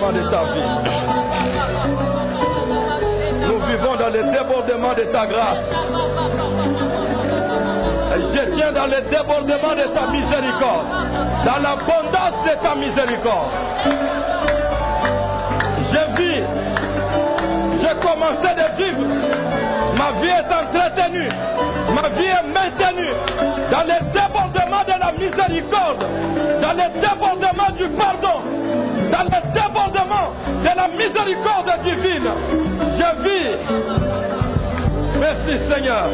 débordements de ta vie. Nous vivons dans le débordement de ta grâce. Je tiens dans le débordement de ta miséricorde, dans l'abondance de ta miséricorde. J'ai commencé de vivre. Ma vie est entretenue. Ma vie est maintenue dans le débordement de la miséricorde, dans le débordement du pardon, dans le débordement de la miséricorde divine. Je vis. Merci Seigneur.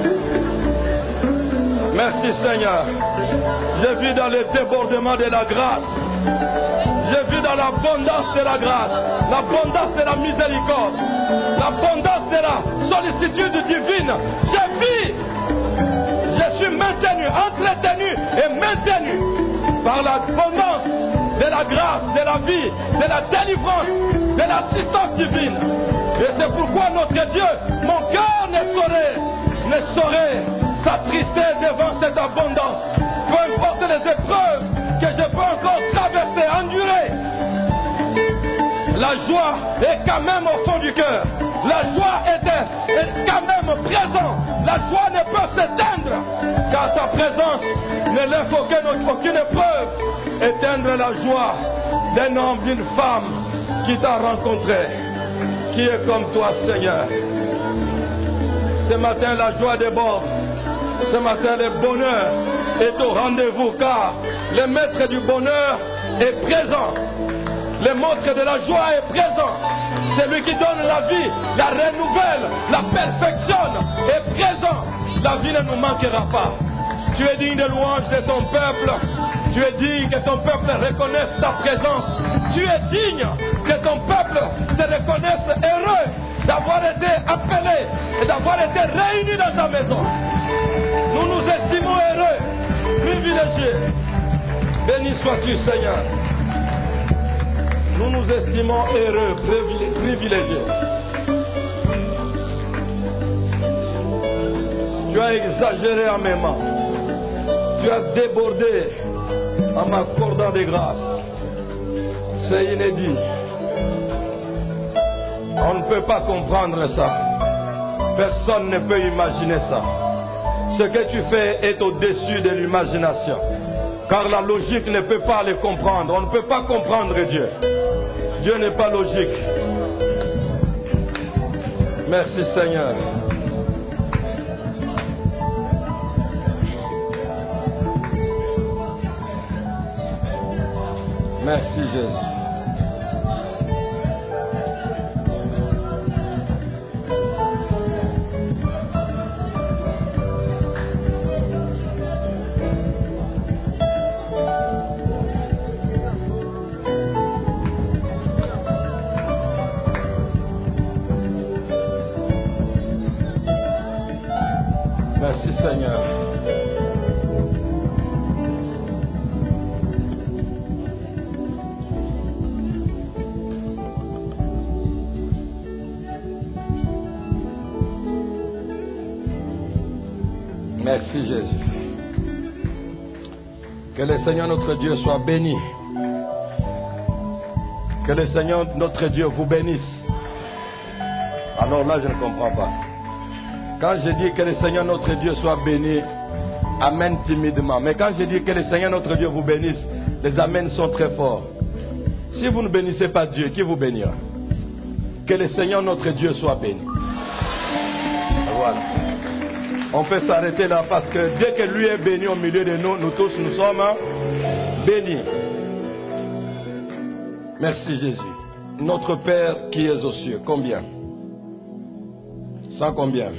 Merci Seigneur. Je vis dans le débordement de la grâce. Je vis dans l'abondance de la grâce, l'abondance de la miséricorde, l'abondance de la sollicitude divine. Je vis. Je suis maintenu, entretenu et maintenu par l'abondance de la grâce, de la vie, de la délivrance, de l'assistance divine. Et c'est pourquoi notre Dieu, mon cœur ne saurait s'attrister devant cette abondance. Peu importe les épreuves que je peux encore traverser, endurer. La joie est quand même au fond du cœur. La joie est quand même présente. La joie ne peut s'éteindre, car sa présence ne laisse aucune épreuve éteindre la joie d'un homme, d'une femme qui t'a rencontré, qui est comme toi, Seigneur. Ce matin, la joie déborde. Ce matin, le bonheur est au rendez-vous, car le maître du bonheur est présent. Le maître de la joie est présent. Celui qui donne la vie, la renouvelle, la perfectionne, est présent. La vie ne nous manquera pas. Tu es digne de louange de ton peuple. Tu es digne que ton peuple reconnaisse ta présence. Tu es digne que ton peuple se reconnaisse heureux d'avoir été appelé et d'avoir été réuni dans ta maison. Nous nous estimons heureux, privilégiés. Béni sois-tu, Seigneur. Nous nous estimons heureux, privilégiés. Tu as exagéré en m'aimant. Tu as débordé en m'accordant des grâces. C'est inédit. On ne peut pas comprendre ça. Personne ne peut imaginer ça. Ce que tu fais est au-dessus de l'imagination. Car la logique ne peut pas le comprendre. On ne peut pas comprendre Dieu. Dieu n'est pas logique. Merci Seigneur. Merci Jésus. Merci Seigneur. Merci Jésus. Que le Seigneur notre Dieu soit béni. Que le Seigneur notre Dieu vous bénisse. Alors là, je ne comprends pas. Quand je dis que le Seigneur notre Dieu soit béni, amen timidement. Mais quand je dis que le Seigneur notre Dieu vous bénisse, les amens sont très forts. Si vous ne bénissez pas Dieu, qui vous bénira? Que le Seigneur notre Dieu soit béni. Voilà. On peut s'arrêter là parce que dès que lui est béni au milieu de nous, nous tous nous sommes bénis. Merci Jésus. Notre Père qui es aux cieux, combien? 100 combien?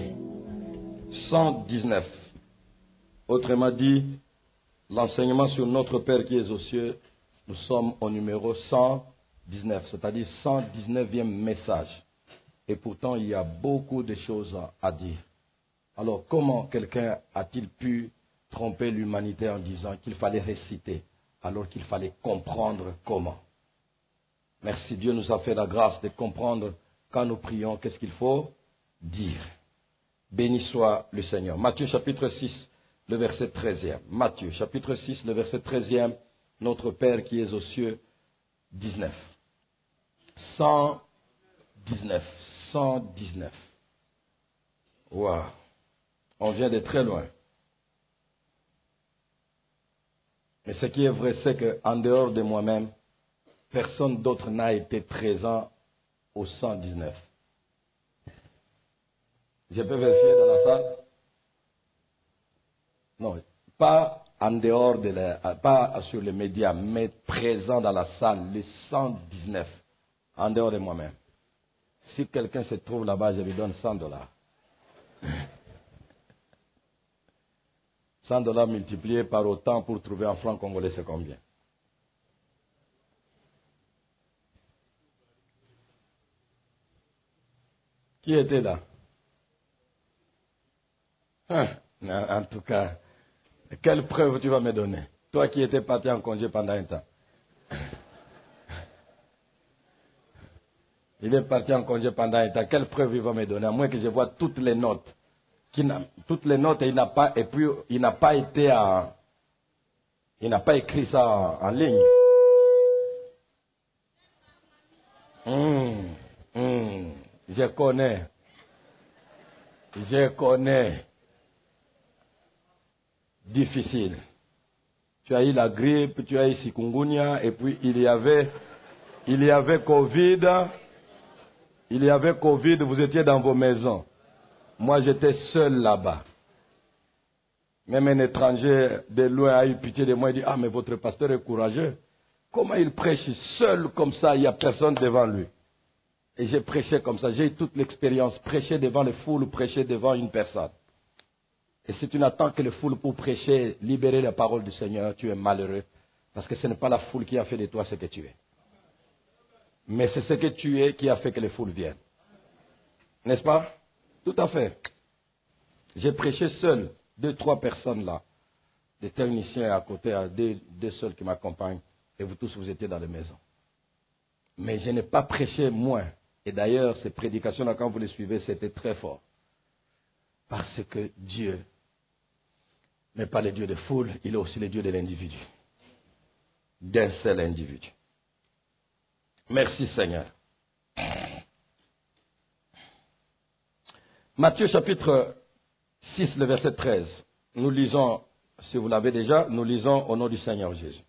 119. Autrement dit, l'enseignement sur notre Père qui est aux cieux, nous sommes au numéro 119, c'est-à-dire 119e message. Et pourtant, il y a beaucoup de choses à dire. Alors, comment quelqu'un a-t-il pu tromper l'humanité en disant qu'il fallait réciter, alors qu'il fallait comprendre comment? Merci, Dieu nous a fait la grâce de comprendre quand nous prions, qu'est-ce qu'il faut dire. Béni soit le Seigneur. Matthieu chapitre 6, le verset 13e. Matthieu chapitre 6, le verset 13e. Notre Père qui es aux cieux, 19. 119. 119. Waouh. On vient de très loin. Mais ce qui est vrai, c'est qu'en dehors de moi-même, personne d'autre n'a été présent au 119. Je peux vérifier dans la salle? Non, pas en dehors pas sur les médias, mais présent dans la salle, le 119, en dehors de moi-même. Si quelqu'un se trouve là-bas, je lui donne $100. $100 multiplié par autant pour trouver un franc congolais, c'est combien? Qui était là? En tout cas, quelle preuve tu vas me donner? Toi qui étais parti en congé pendant un temps. Il est parti en congé pendant un temps. Quelle preuve il va me donner? À moins que je vois toutes les notes. Toutes les notes, il n'a pas écrit ça en ligne. Je connais. Difficile. Tu as eu la grippe, tu as eu chikungunya, et puis il y avait Covid. Il y avait Covid, vous étiez dans vos maisons. Moi, j'étais seul là-bas. Même un étranger de loin a eu pitié de moi. Il dit, ah, mais votre pasteur est courageux. Comment il prêche seul comme ça, il n'y a personne devant lui? Et j'ai prêché comme ça. J'ai eu toute l'expérience. Prêcher devant les foules, prêcher devant une personne. Et si tu n'attends que les foules pour prêcher, libérer la parole du Seigneur, tu es malheureux. Parce que ce n'est pas la foule qui a fait de toi ce que tu es. Mais c'est ce que tu es qui a fait que les foules viennent. N'est-ce pas? Tout à fait. J'ai prêché seul, 2-3 personnes là. Des techniciens à côté, deux seuls qui m'accompagnent. Et vous tous, vous étiez dans les maisons. Mais je n'ai pas prêché moins. Et d'ailleurs, ces prédications-là, quand vous les suivez, c'était très fort. Parce que Dieu n'est pas le Dieu de foule, il est aussi le Dieu de l'individu. D'un seul individu. Merci Seigneur. Matthieu chapitre 6, le verset 13. Nous lisons, si vous l'avez déjà, nous lisons au nom du Seigneur Jésus.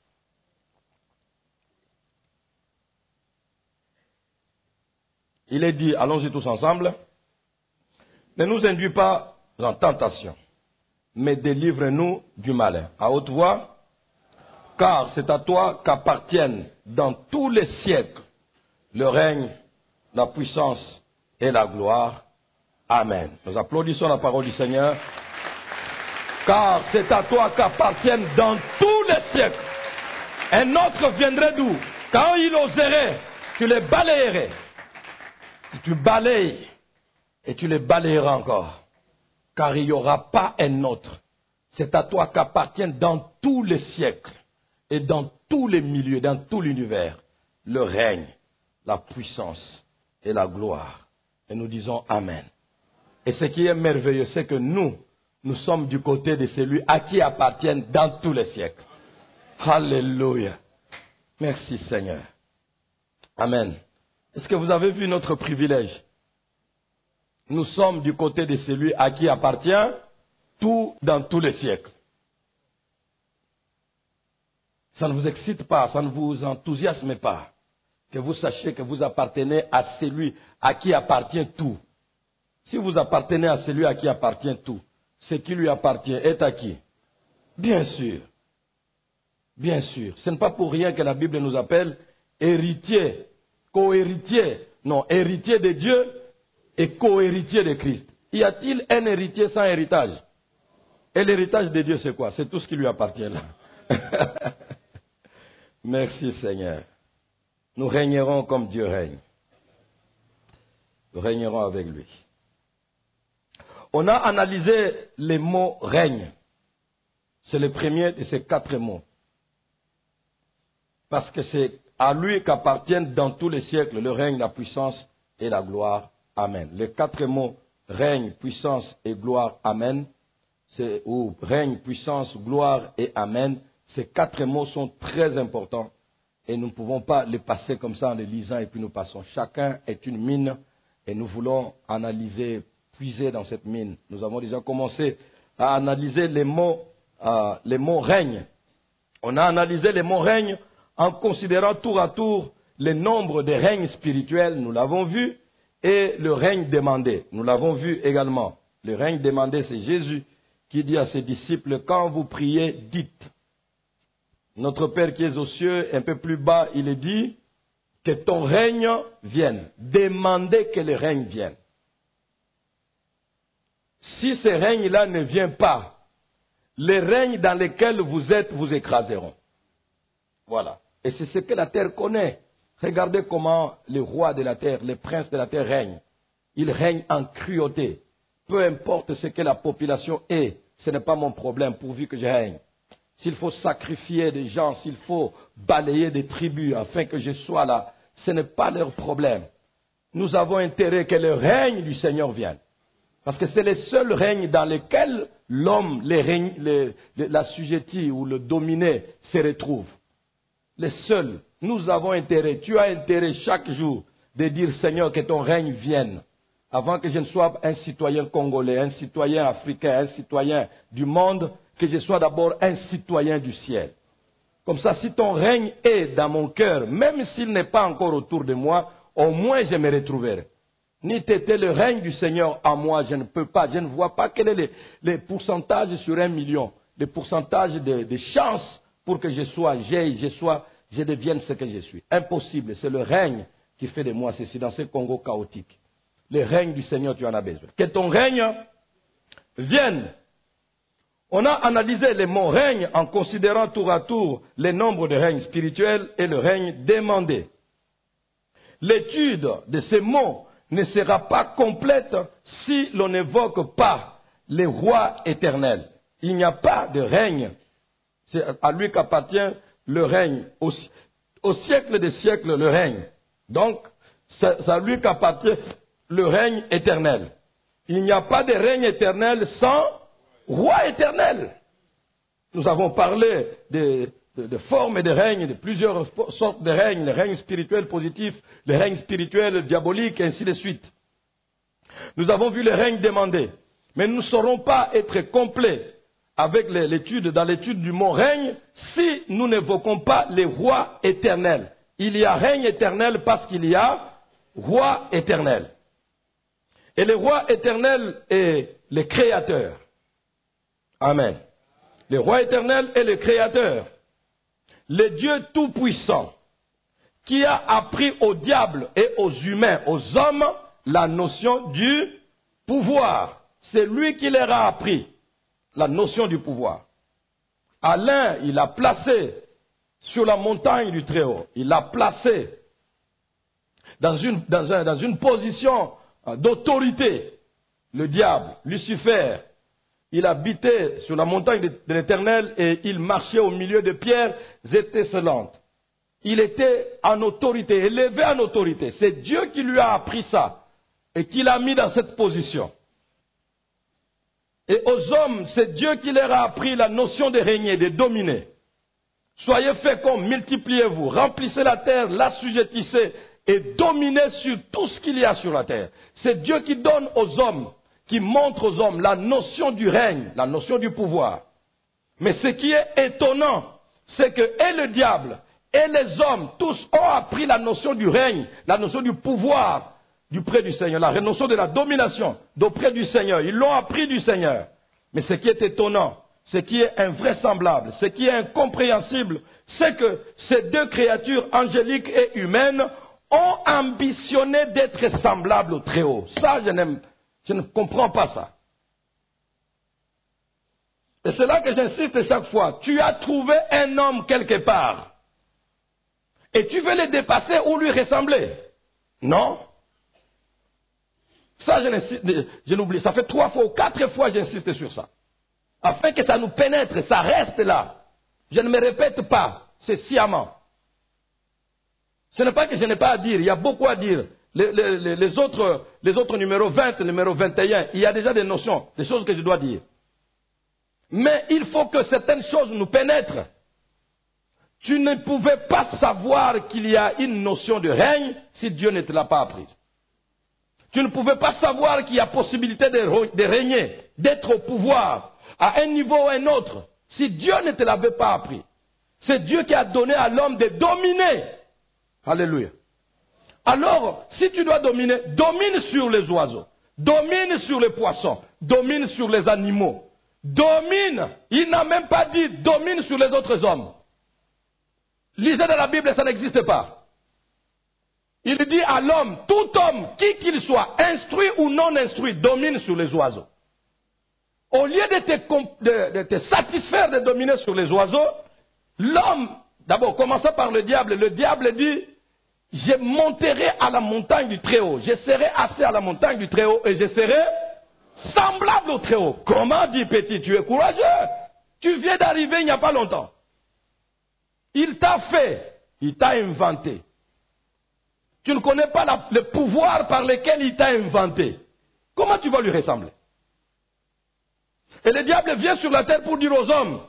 Il est dit, allons-y tous ensemble, ne nous induis pas en tentation, mais délivre-nous du malin. À haute voix, car c'est à toi qu'appartiennent dans tous les siècles le règne, la puissance et la gloire. Amen. Nous applaudissons la parole du Seigneur. Car c'est à toi qu'appartiennent dans tous les siècles. Un autre viendrait d'où? Quand il oserait, tu les balayerais. Tu balayes et tu les balayeras encore. Car il n'y aura pas un autre. C'est à toi qu'appartiennent dans tous les siècles et dans tous les milieux, dans tout l'univers, le règne, la puissance et la gloire. Et nous disons Amen. Et ce qui est merveilleux, c'est que nous sommes du côté de celui à qui appartiennent dans tous les siècles. Alléluia. Merci Seigneur. Amen. Est-ce que vous avez vu notre privilège? Nous sommes du côté de celui à qui appartient tout dans tous les siècles. Ça ne vous excite pas, ça ne vous enthousiasme pas que vous sachiez que vous appartenez à celui à qui appartient tout. Si vous appartenez à celui à qui appartient tout, ce qui lui appartient est à qui? Bien sûr. Bien sûr. Ce n'est pas pour rien que la Bible nous appelle héritiers, co-héritiers. Non, héritiers de Dieu et co-héritiers de Christ. Y a-t-il un héritier sans héritage? Et l'héritage de Dieu, c'est quoi? C'est tout ce qui lui appartient là. Merci Seigneur. Nous régnerons comme Dieu règne. Nous régnerons avec lui. On a analysé les mots règne. C'est le premier de ces 4 mots. Parce que c'est à lui qu'appartiennent dans tous les siècles le règne, la puissance et la gloire. Amen. Les 4 mots règne, puissance et gloire. Amen. Ou règne, puissance, gloire et amen. Ces 4 mots sont très importants Et nous ne pouvons pas les passer comme ça en les lisant et puis nous passons. Chacun est une mine et nous voulons analyser, puiser dans cette mine. Nous avons déjà commencé à analyser les mots règne. On a analysé les mots règne en considérant tour à tour le nombre des règnes spirituels, nous l'avons vu, et le règne demandé, nous l'avons vu également. Le règne demandé, c'est Jésus qui dit à ses disciples, quand vous priez, dites. Notre Père qui est aux cieux, un peu plus bas, il est dit, que ton règne vienne. Demandez que le règne vienne. Si ce règne-là ne vient pas, les règnes dans lesquels vous êtes vous écraseront. Voilà. Et c'est ce que la terre connaît. Regardez comment les rois de la terre, les princes de la terre règnent. Ils règnent en cruauté. Peu importe ce que la population est, ce n'est pas mon problème pourvu que je règne. S'il faut sacrifier des gens, s'il faut balayer des tribus afin que je sois là, ce n'est pas leur problème. Nous avons intérêt que le règne du Seigneur vienne. Parce que c'est le seul règne dans lequel l'homme, l'assujetti ou le dominé se retrouve. Les seuls. Nous avons intérêt, tu as intérêt chaque jour de dire Seigneur que ton règne vienne. Avant que je ne sois un citoyen congolais, un citoyen africain, un citoyen du monde, que je sois d'abord un citoyen du ciel. Comme ça, si ton règne est dans mon cœur, même s'il n'est pas encore autour de moi, au moins je me retrouverai. Ni t'était le règne du Seigneur à moi, je ne peux pas, je ne vois pas quel est le pourcentage sur 1 million, le pourcentage de chances pour que je devienne ce que je suis. Impossible, c'est le règne qui fait de moi ceci dans ce Congo chaotique. Le règne du Seigneur, tu en as besoin. Que ton règne vienne. On a analysé les mots règne en considérant tour à tour les nombres de règnes spirituels et le règne demandé. L'étude de ces mots ne sera pas complète si l'on n'évoque pas les rois éternels. Il n'y a pas de règne. C'est à lui qu'appartient le règne. Au siècle des siècles, le règne. Donc, c'est à lui qu'appartient le règne éternel. Il n'y a pas de règne éternel sans roi éternel. Nous avons parlé de formes de règne, de plusieurs sortes de règnes, le règne spirituel positif, le règne spirituel diabolique, et ainsi de suite. Nous avons vu le règne demandé. Mais nous ne saurons pas être complets avec dans l'étude du mot règne si nous n'évoquons pas les rois éternels. Il y a règne éternel parce qu'il y a roi éternel. Et le roi éternel est le créateur. Amen. Le roi éternel est le créateur. Le Dieu tout-puissant qui a appris au diable et aux humains, aux hommes, la notion du pouvoir. C'est lui qui leur a appris la notion du pouvoir. À l'un, il a placé sur la montagne du Très-Haut. Il l'a placé dans une position d'autorité. Le diable, Lucifer, il habitait sur la montagne de l'Éternel et il marchait au milieu de pierres étincelantes. Il était en autorité, élevé en autorité. C'est Dieu qui lui a appris ça et qui l'a mis dans cette position. Et aux hommes, c'est Dieu qui leur a appris la notion de régner, de dominer. Soyez féconds, multipliez-vous, remplissez la terre, l'assujettissez et dominez sur tout ce qu'il y a sur la terre. C'est Dieu qui donne aux hommes, qui montre aux hommes la notion du règne, la notion du pouvoir. Mais ce qui est étonnant, c'est que et le diable et les hommes, tous ont appris la notion du règne, la notion du pouvoir d'auprès du Seigneur, la notion de la domination d'auprès du Seigneur. Ils l'ont appris du Seigneur. Mais ce qui est étonnant, ce qui est invraisemblable, ce qui est incompréhensible, c'est que ces deux créatures angéliques et humaines ont ambitionné d'être semblables au Très-Haut. Ça, je ne comprends pas ça. Et c'est là que j'insiste chaque fois. Tu as trouvé un homme quelque part. Et tu veux le dépasser ou lui ressembler. Non. Ça, je l'oublie. Ça fait 3 fois ou 4 fois que j'insiste sur ça. Afin que ça nous pénètre, ça reste là. Je ne me répète pas. C'est sciemment. Ce n'est pas que je n'ai pas à dire. Il y a beaucoup à dire. Les autres numéros 20, numéro 21, il y a déjà des notions, des choses que je dois dire. Mais il faut que certaines choses nous pénètrent. Tu ne pouvais pas savoir qu'il y a une notion de règne si Dieu ne te l'a pas apprise. Tu ne pouvais pas savoir qu'il y a possibilité de régner, d'être au pouvoir, à un niveau ou à un autre, si Dieu ne te l'avait pas appris. C'est Dieu qui a donné à l'homme de dominer. Alléluia. Alors, si tu dois dominer, domine sur les oiseaux, domine sur les poissons, domine sur les animaux, domine. Il n'a même pas dit domine sur les autres hommes. Lisez dans la Bible, ça n'existe pas. Il dit à l'homme, tout homme, qui qu'il soit, instruit ou non instruit, domine sur les oiseaux. Au lieu de te satisfaire de dominer sur les oiseaux, l'homme, d'abord, commençant par le diable dit, je monterai à la montagne du Très-Haut, je serai assis à la montagne du Très-Haut et je serai semblable au Très-Haut. Comment, dit petit, tu es courageux? Tu viens d'arriver il n'y a pas longtemps. Il t'a fait, il t'a inventé. Tu ne connais pas le pouvoir par lequel il t'a inventé. Comment tu vas lui ressembler? Et le diable vient sur la terre pour dire aux hommes,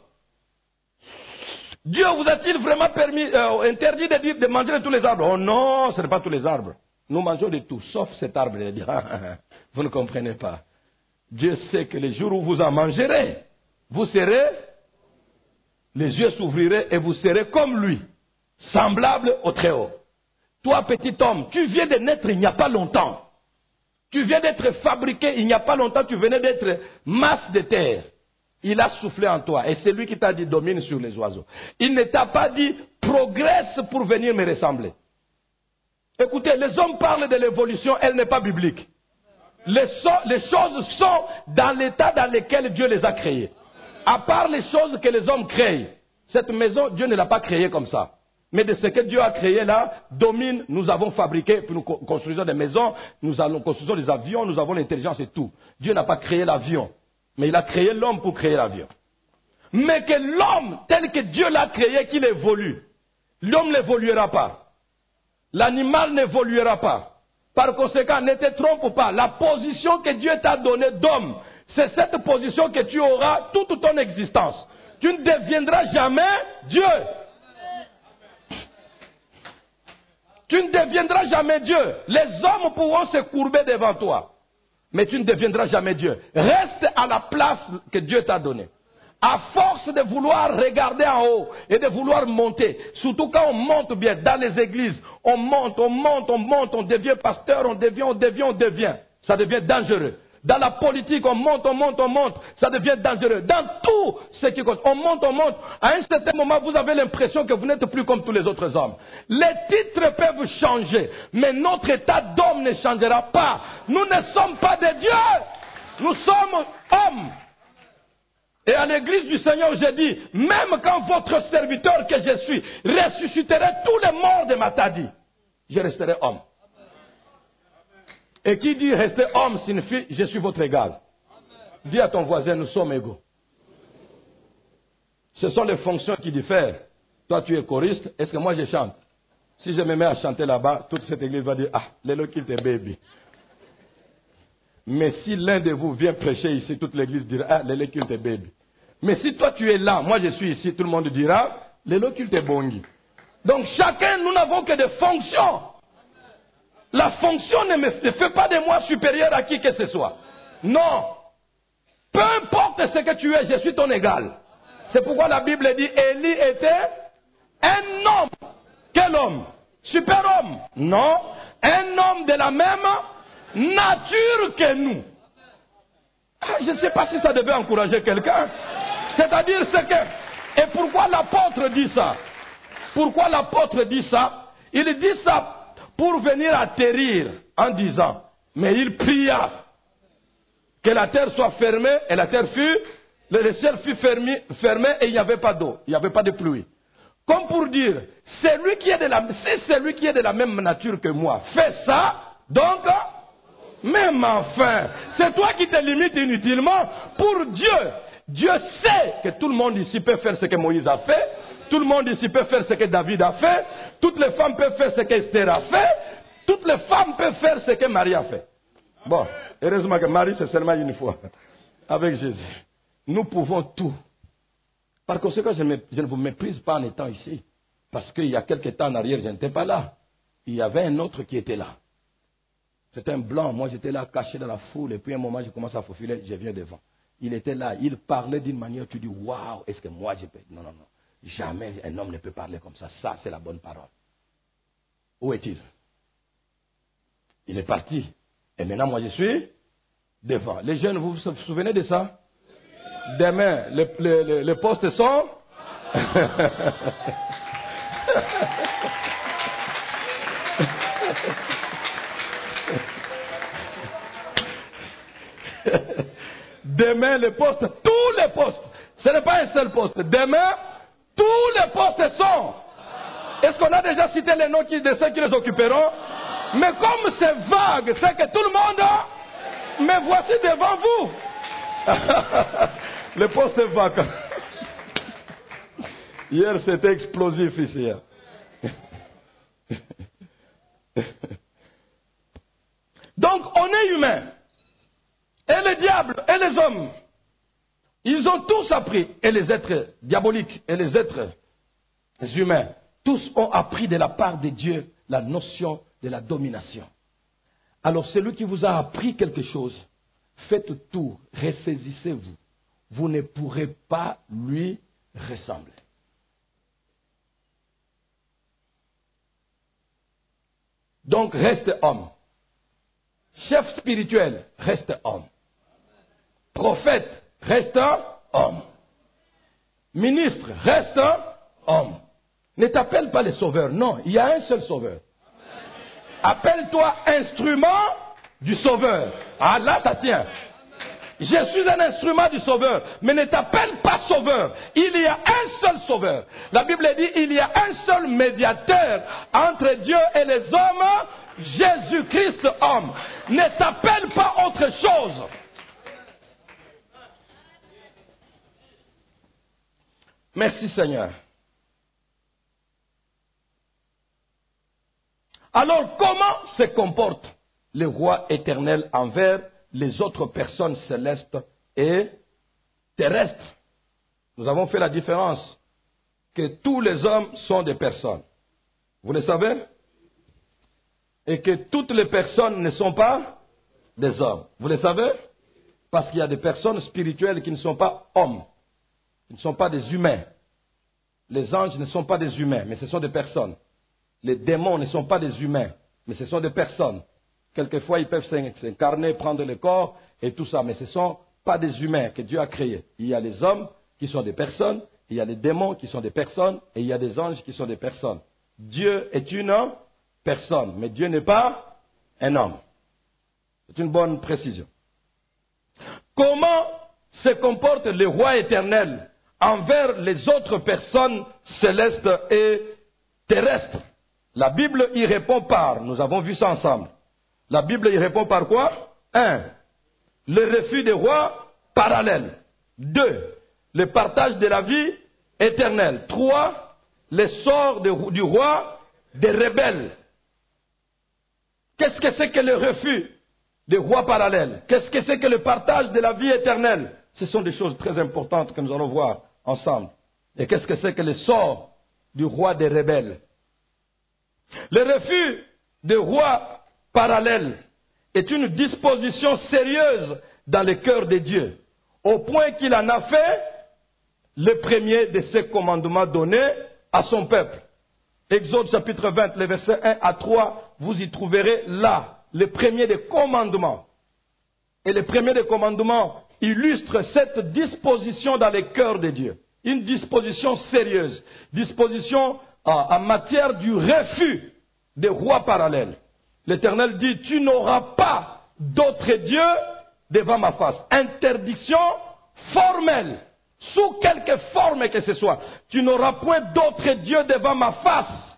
Dieu vous a-t-il vraiment interdit de manger de tous les arbres? Oh non, ce n'est pas tous les arbres. Nous mangeons de tout, sauf cet arbre. Il dit, vous ne comprenez pas. Dieu sait que les jours où vous en mangerez, vous serez, les yeux s'ouvriraient et vous serez comme lui, semblable au Très-Haut. Toi, petit homme, tu viens de naître il n'y a pas longtemps. Tu viens d'être fabriqué il n'y a pas longtemps, tu venais d'être masse de terre. Il a soufflé en toi et c'est lui qui t'a dit domine sur les oiseaux. Il ne t'a pas dit progresse pour venir me ressembler. Écoutez, les hommes parlent de l'évolution, elle n'est pas biblique. Les choses sont dans l'état dans lequel Dieu les a créées. À part les choses que les hommes créent. Cette maison, Dieu ne l'a pas créée comme ça. Mais de ce que Dieu a créé là, domine, nous avons fabriqué, puis nous construisons des maisons, nous construisons des avions, nous avons l'intelligence et tout. Dieu n'a pas créé l'avion, mais il a créé l'homme pour créer l'avion. Mais que l'homme, tel que Dieu l'a créé, qu'il évolue, l'homme n'évoluera pas. L'animal n'évoluera pas. Par conséquent, ne te trompe pas. La position que Dieu t'a donnée d'homme, c'est cette position que tu auras toute ton existence. Tu ne deviendras jamais Dieu. Tu ne deviendras jamais Dieu. Les hommes pourront se courber devant toi. Mais tu ne deviendras jamais Dieu. Reste à la place que Dieu t'a donnée. À force de vouloir regarder en haut et de vouloir monter, surtout quand on monte bien dans les églises, on monte, on devient pasteur, on devient. Ça devient dangereux. Dans la politique, on monte, ça devient dangereux. Dans tout ce qui compte, on monte. À un certain moment, vous avez l'impression que vous n'êtes plus comme tous les autres hommes. Les titres peuvent changer, mais notre état d'homme ne changera pas. Nous ne sommes pas des dieux. Nous sommes hommes. Et à l'église du Seigneur, j'ai dit, même quand votre serviteur que je suis ressusciterait tous les morts de Matadi, je resterai homme. Et qui dit rester homme signifie je suis votre égal. Dis à ton voisin, nous sommes égaux. Ce sont les fonctions qui diffèrent. Toi, tu es choriste, est-ce que moi je chante? Si je me mets à chanter là-bas, toute cette église va dire, ah, l'élo kill te baby. Mais si l'un de vous vient prêcher ici, toute l'église dira, ah, l'élo kill te baby. Mais si toi tu es là, moi je suis ici, tout le monde dira, l'élo kill te bongi. Donc chacun, nous n'avons que des fonctions. La fonction ne fait pas de moi supérieur à qui que ce soit. Non. Peu importe ce que tu es, je suis ton égal. C'est pourquoi la Bible dit, Élie était un homme. Quel homme? Super-homme? Non. Un homme de la même nature que nous. Je ne sais pas si ça devait encourager quelqu'un. C'est-à-dire ce que... Et pourquoi l'apôtre dit ça? Pourquoi l'apôtre dit ça? Il dit ça pour venir atterrir en disant, mais il pria que la terre soit fermée, et la terre fut, le ciel fut fermé et il n'y avait pas d'eau, il n'y avait pas de pluie. Comme pour dire, si c'est lui qui est de la même nature que moi, fais ça, donc, même enfin, c'est toi qui te limites inutilement pour Dieu. Dieu sait que tout le monde ici peut faire ce que Moïse a fait. Tout le monde ici peut faire ce que David a fait. Toutes les femmes peuvent faire ce qu'Esther a fait. Toutes les femmes peuvent faire ce que Marie a fait. Bon, heureusement que Marie, c'est seulement une fois. Avec Jésus. Nous pouvons tout. Par conséquent, je ne vous méprise pas en étant ici. Parce qu'il y a quelques temps en arrière, je n'étais pas là. Il y avait un autre qui était là. C'était un blanc. Moi, j'étais là, caché dans la foule. Et puis, à un moment, j'ai commencé à faufiler. Je viens devant. Il était là. Il parlait d'une manière, tu dis, waouh, est-ce que moi, je peux. Non, non, non. Jamais un homme ne peut parler comme ça. Ça, c'est la bonne parole. Où est-il? Il est parti. Et maintenant, moi, je suis devant. Les jeunes, vous vous souvenez de ça? Demain, les postes sont... Demain, les postes, tous les postes, ce n'est pas un seul poste. Demain, tous les postes sont. Est-ce qu'on a déjà cité les noms de ceux qui les occuperont? Mais comme c'est vague, c'est que tout le monde, me voici devant vous. Le poste est vague. Hier, c'était explosif ici. Donc, on est humain. Et le diable et les hommes, ils ont tous appris, et les êtres diaboliques et les êtres humains, tous ont appris de la part de Dieu la notion de la domination. Alors celui qui vous a appris quelque chose, faites tout, ressaisissez-vous. Vous ne pourrez pas lui ressembler. Donc reste homme. Chef spirituel, reste homme. Prophète, reste homme. Ministre, reste homme. Ne t'appelle pas le sauveur, non, il y a un seul sauveur. Appelle-toi instrument du sauveur. Ah là, ça tient. Je suis un instrument du sauveur, mais ne t'appelle pas sauveur. Il y a un seul sauveur. La Bible dit, il y a un seul médiateur entre Dieu et les hommes, Jésus-Christ homme. Ne t'appelle pas autre chose. Merci Seigneur. Alors comment se comporte le roi éternel envers les autres personnes célestes et terrestres? Nous avons fait la différence que tous les hommes sont des personnes. Vous le savez? Et que toutes les personnes ne sont pas des hommes. Vous le savez? Parce qu'il y a des personnes spirituelles qui ne sont pas hommes. Ils ne sont pas des humains. Les anges ne sont pas des humains, mais ce sont des personnes. Les démons ne sont pas des humains, mais ce sont des personnes. Quelquefois, ils peuvent s'incarner, prendre le corps et tout ça, mais ce ne sont pas des humains que Dieu a créés. Il y a les hommes qui sont des personnes, il y a les démons qui sont des personnes, et il y a des anges qui sont des personnes. Dieu est une personne, mais Dieu n'est pas un homme. C'est une bonne précision. Comment se comporte le roi éternel envers les autres personnes célestes et terrestres? La Bible y répond par, nous avons vu ça ensemble. La Bible y répond par quoi? 1. Le refus des rois parallèles. 2. Le partage de la vie éternelle. 3. Le sort du roi des rebelles. Qu'est-ce que c'est que le refus des rois parallèles? Qu'est-ce que c'est que le partage de la vie éternelle? Ce sont des choses très importantes que nous allons voir ensemble. Et qu'est-ce que c'est que le sort du roi des rebelles? Le refus des rois parallèles est une disposition sérieuse dans le cœur de Dieu, au point qu'il en a fait le premier de ses commandements donnés à son peuple. Exode chapitre 20, les versets 1 à 3, vous y trouverez là le premier des commandements. Et le premier des commandements illustre cette disposition dans le cœur de Dieu. Une disposition sérieuse, disposition en matière du refus des rois parallèles. L'Éternel dit, tu n'auras pas d'autre Dieu devant ma face. Interdiction formelle, sous quelque forme que ce soit. Tu n'auras point d'autre Dieu devant ma face.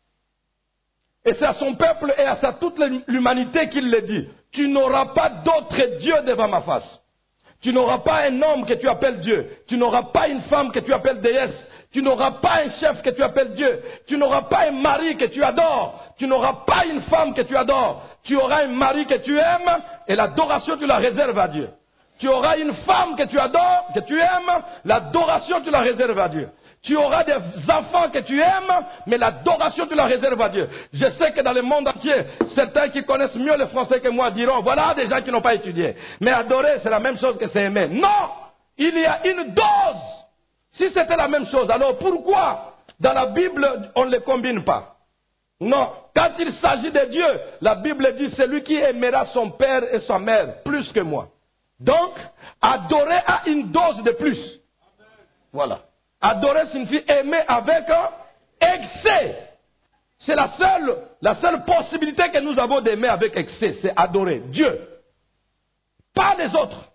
Et c'est à son peuple et à toute l'humanité qu'il le dit. Tu n'auras pas d'autre Dieu devant ma face. Tu n'auras pas un homme que tu appelles Dieu. Tu n'auras pas une femme que tu appelles déesse. Tu n'auras pas un chef que tu appelles Dieu. Tu n'auras pas un mari que tu adores. Tu n'auras pas une femme que tu adores. Tu auras un mari que tu aimes et l'adoration tu la réserves à Dieu. Tu auras une femme que tu adores, que tu aimes, l'adoration tu la réserves à Dieu. Tu auras des enfants que tu aimes, mais l'adoration tu la réserves à Dieu. Je sais que dans le monde entier, certains qui connaissent mieux le français que moi diront, voilà des gens qui n'ont pas étudié. Mais adorer, c'est la même chose que c'est aimer. Non! Il y a une dose. Si c'était la même chose, alors pourquoi dans la Bible on ne les combine pas? Non. Quand il s'agit de Dieu, la Bible dit, celui qui aimera son père et sa mère plus que moi. Donc, adorer a une dose de plus. Voilà. Adorer signifie aimer avec excès. C'est la seule possibilité que nous avons d'aimer avec excès, c'est adorer Dieu. Pas les autres.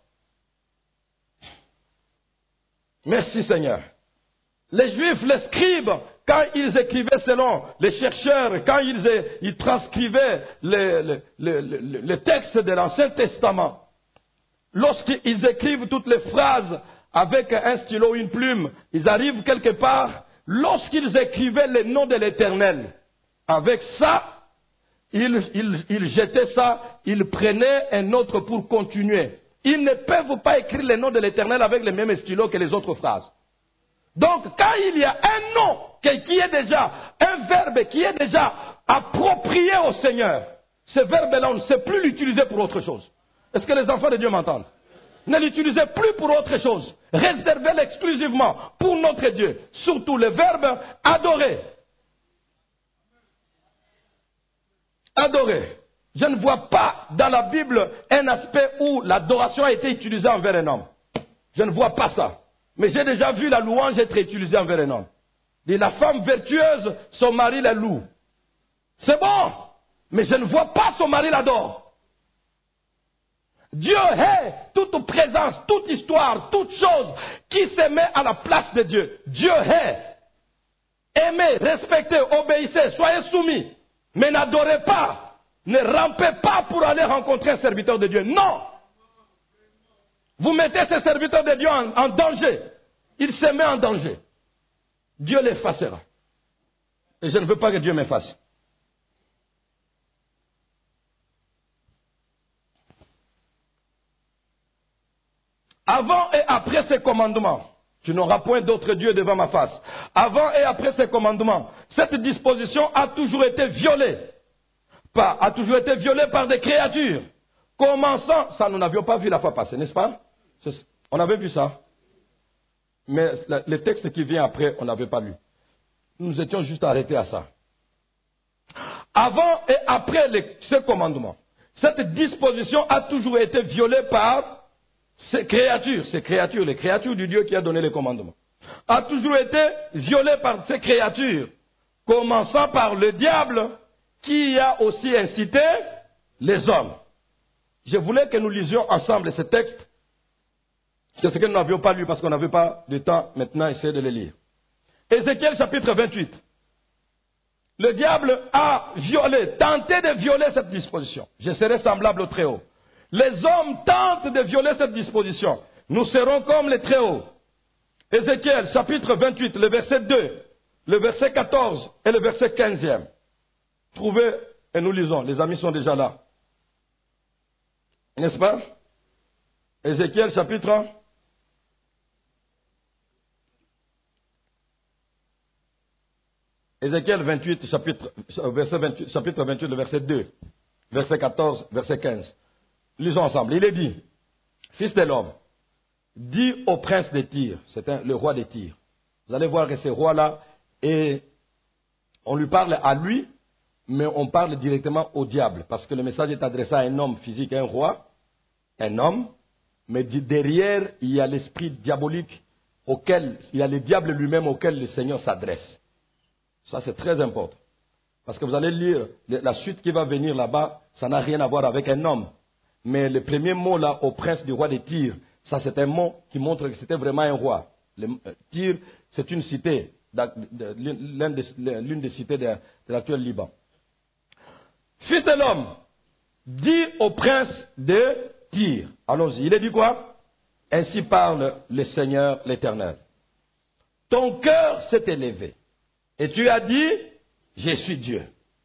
Merci Seigneur. Les Juifs, les scribes, quand ils écrivaient selon les chercheurs, quand ils transcrivaient les textes de l'Ancien Testament, lorsqu'ils écrivent toutes les phrases avec un stylo ou une plume, ils arrivent quelque part, lorsqu'ils écrivaient le nom de l'Éternel, avec ça, ils jetaient ça, ils prenaient un autre pour continuer. Ils ne peuvent pas écrire le nom de l'Éternel avec le même stylo que les autres phrases. Donc, quand il y a un nom qui est déjà, un verbe qui est déjà approprié au Seigneur, ce verbe-là, on ne sait plus l'utiliser pour autre chose. Est-ce que les enfants de Dieu m'entendent? Ne l'utilisez plus pour autre chose. Réservez-le exclusivement pour notre Dieu. Surtout le verbe adorer. Adorer. Je ne vois pas dans la Bible un aspect où l'adoration a été utilisée envers un homme. Je ne vois pas ça. Mais j'ai déjà vu la louange être utilisée envers un homme. Et la femme vertueuse, son mari la loue. C'est bon, mais je ne vois pas son mari l'adore. Dieu hait toute présence, toute histoire, toute chose qui se met à la place de Dieu. Dieu hait. Aimez, respectez, obéissez, soyez soumis. Mais n'adorez pas. Ne rampez pas pour aller rencontrer un serviteur de Dieu. Non. Vous mettez ce serviteur de Dieu en danger. Il se met en danger. Dieu l'effacera. Et je ne veux pas que Dieu m'efface. Avant et après ces commandements, tu n'auras point d'autre Dieu devant ma face. Avant et après ces commandements, cette disposition a toujours été violée. A toujours été violée par des créatures. Commençant, ça nous n'avions pas vu la fois passée, n'est-ce pas? On avait vu ça. Mais le texte qui vient après, on n'avait pas lu. Nous étions juste arrêtés à ça. Avant et après ce commandement, cette disposition a toujours été violée par ces créatures, les créatures du Dieu qui a donné les commandements, a toujours été violée par ces créatures, commençant par le diable qui a aussi incité les hommes. Je voulais que nous lisions ensemble ce texte. C'est ce que nous n'avions pas lu parce qu'on n'avait pas de temps maintenant à essayer de le lire. Ézéchiel chapitre 28. Le diable a tenté de violer cette disposition. Je serai semblable au Très-Haut. Les hommes tentent de violer cette disposition. Nous serons comme les Très-Hauts. Ézéchiel chapitre 28, le verset 2, le verset 14 et le verset 15e. Trouvez et nous lisons. Les amis sont déjà là. N'est-ce pas? Ézéchiel chapitre Ézéchiel 28, chapitre 28, le verset 2, verset 14, verset 15. Lisons ensemble. Il est dit, fils de l'homme, dis au prince de Tyr, le roi de Tyr. Vous allez voir que ce roi-là, et on lui parle à lui, mais on parle directement au diable, parce que le message est adressé à un homme physique, un roi, un homme, mais derrière, il y a l'esprit diabolique il y a le diable lui-même auquel le Seigneur s'adresse. Ça, c'est très important. Parce que vous allez lire la suite qui va venir là-bas, ça n'a rien à voir avec un homme. Mais le premier mot là, au prince du roi de Tyr, ça c'est un mot qui montre que c'était vraiment un roi. Tyr, c'est une cité, l'une des cités de l'actuel Liban. Fils de l'homme, dis au prince de Tyr. Allons-y. Il est dit quoi? Ainsi parle le Seigneur l'Éternel. Ton cœur s'est élevé. Et tu as dit, je suis Dieu.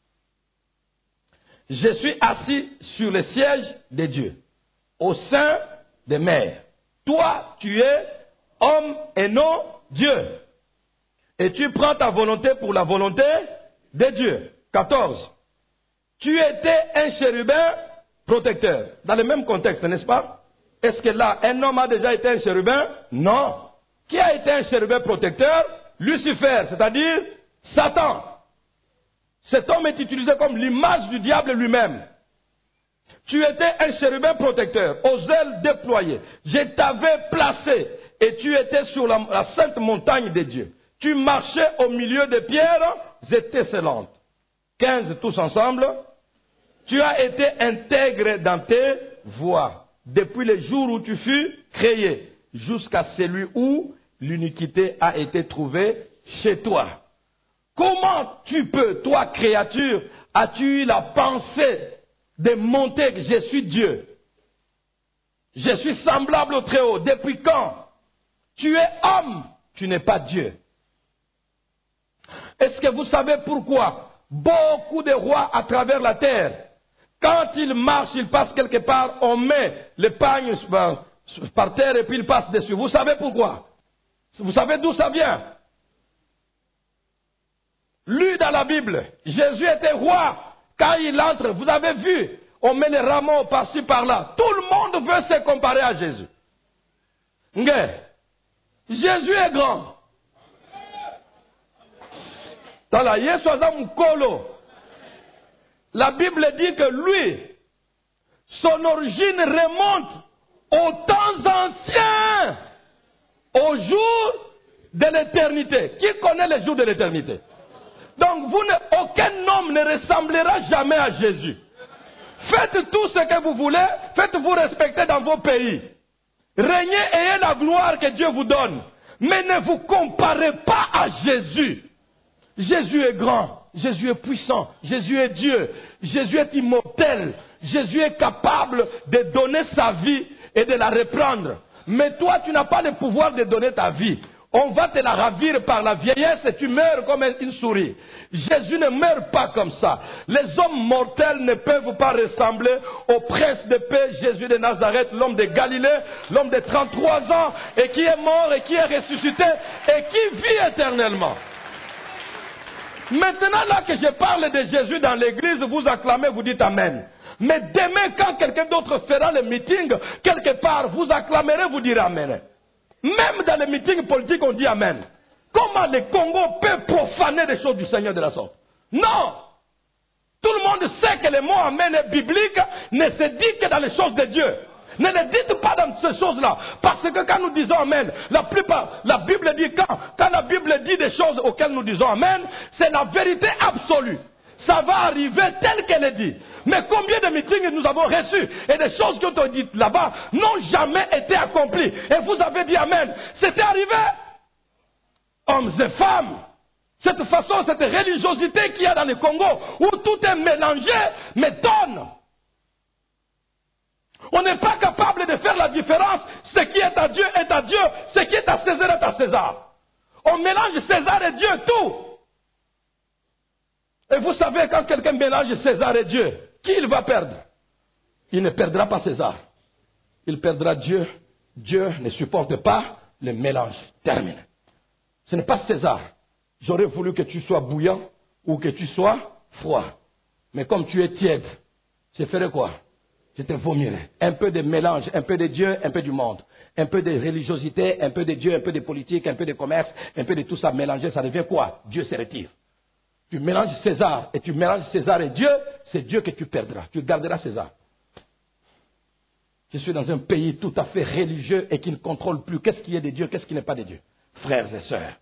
Je suis assis sur le siège de Dieu, au sein des mers. Toi, tu es homme et non Dieu. Et tu prends ta volonté pour la volonté de Dieu. 14. Tu étais un chérubin protecteur. Dans le même contexte, n'est-ce pas? Est-ce que là, un homme a déjà été un chérubin? Non. Qui a été un chérubin protecteur? Lucifer, c'est-à-dire Satan. Cet homme est utilisé comme l'image du diable lui-même. Tu étais un chérubin protecteur, aux ailes déployées. Je t'avais placé et tu étais sur la sainte montagne de Dieu. Tu marchais au milieu des pierres étincelantes. 15, tous ensemble. Tu as été intègre dans tes voies, depuis le jour où tu fus créé, jusqu'à celui où l'iniquité a été trouvée chez toi. Comment tu peux, toi créature, as-tu eu la pensée de monter que je suis Dieu? Je suis semblable au Très-Haut. Depuis quand? Tu es homme, tu n'es pas Dieu. Est-ce que vous savez pourquoi beaucoup de rois à travers la terre, quand ils marchent, ils passent quelque part, on met le pagne par terre et puis ils passent dessus. Vous savez pourquoi? Vous savez d'où ça vient? Lu dans la Bible, Jésus était roi. Quand il entre, vous avez vu, on met les rameaux par-ci par-là. Tout le monde veut se comparer à Jésus. Jésus est grand. La Bible dit que lui, son origine remonte aux temps anciens, au jour de l'éternité. Qui connaît les jours de l'éternité? Donc aucun homme ne ressemblera jamais à Jésus. Faites tout ce que vous voulez, faites-vous respecter dans vos pays. Régnez et ayez la gloire que Dieu vous donne. Mais ne vous comparez pas à Jésus. Jésus est grand, Jésus est puissant, Jésus est Dieu, Jésus est immortel, Jésus est capable de donner sa vie et de la reprendre. Mais toi, tu n'as pas le pouvoir de donner ta vie. On va te la ravir par la vieillesse et tu meurs comme une souris. Jésus ne meurt pas comme ça. Les hommes mortels ne peuvent pas ressembler au prince de paix, Jésus de Nazareth, l'homme de Galilée, l'homme de 33 ans, et qui est mort et qui est ressuscité et qui vit éternellement. Maintenant, là que je parle de Jésus dans l'église, vous acclamez, vous dites Amen. Mais demain, quand quelqu'un d'autre fera le meeting, quelque part, vous acclamerez, vous direz Amen. Même dans les meetings politiques, on dit Amen. Comment le Congo peut profaner des choses du Seigneur de la sorte? Non! Tout le monde sait que le mot Amen est biblique, ne se dit que dans les choses de Dieu. Ne le dites pas dans ces choses-là. Parce que quand nous disons Amen, la plupart, la Bible dit quand la Bible dit des choses auxquelles nous disons Amen, c'est la vérité absolue. Ça va arriver tel qu'elle est dit. Mais combien de meetings nous avons reçus et des choses qui ont été dites là-bas n'ont jamais été accomplies. Et vous avez dit Amen. C'était arrivé. Hommes et femmes. Cette façon, cette religiosité qu'il y a dans le Congo, où tout est mélangé, m'étonne. On n'est pas capable de faire la différence. Ce qui est à Dieu est à Dieu. Ce qui est à César est à César. On mélange César et Dieu, tout. Et vous savez, quand quelqu'un mélange César et Dieu, qui il va perdre? Il ne perdra pas César. Il perdra Dieu. Dieu ne supporte pas le mélange. Terminé. Ce n'est pas César. J'aurais voulu que tu sois bouillant ou que tu sois froid. Mais comme tu es tiède, je ferai quoi? Je te vomirai. Un peu de mélange, un peu de Dieu, un peu du monde. Un peu de religiosité, un peu de Dieu, un peu de politique, un peu de commerce, un peu de tout ça mélangé, ça devient quoi? Dieu se retire. Tu mélanges César et tu mélanges César et Dieu, c'est Dieu que tu perdras. Tu garderas César. Je suis dans un pays tout à fait religieux et qui ne contrôle plus qu'est-ce qui est de Dieu, qu'est-ce qui n'est pas de Dieu. Frères et sœurs.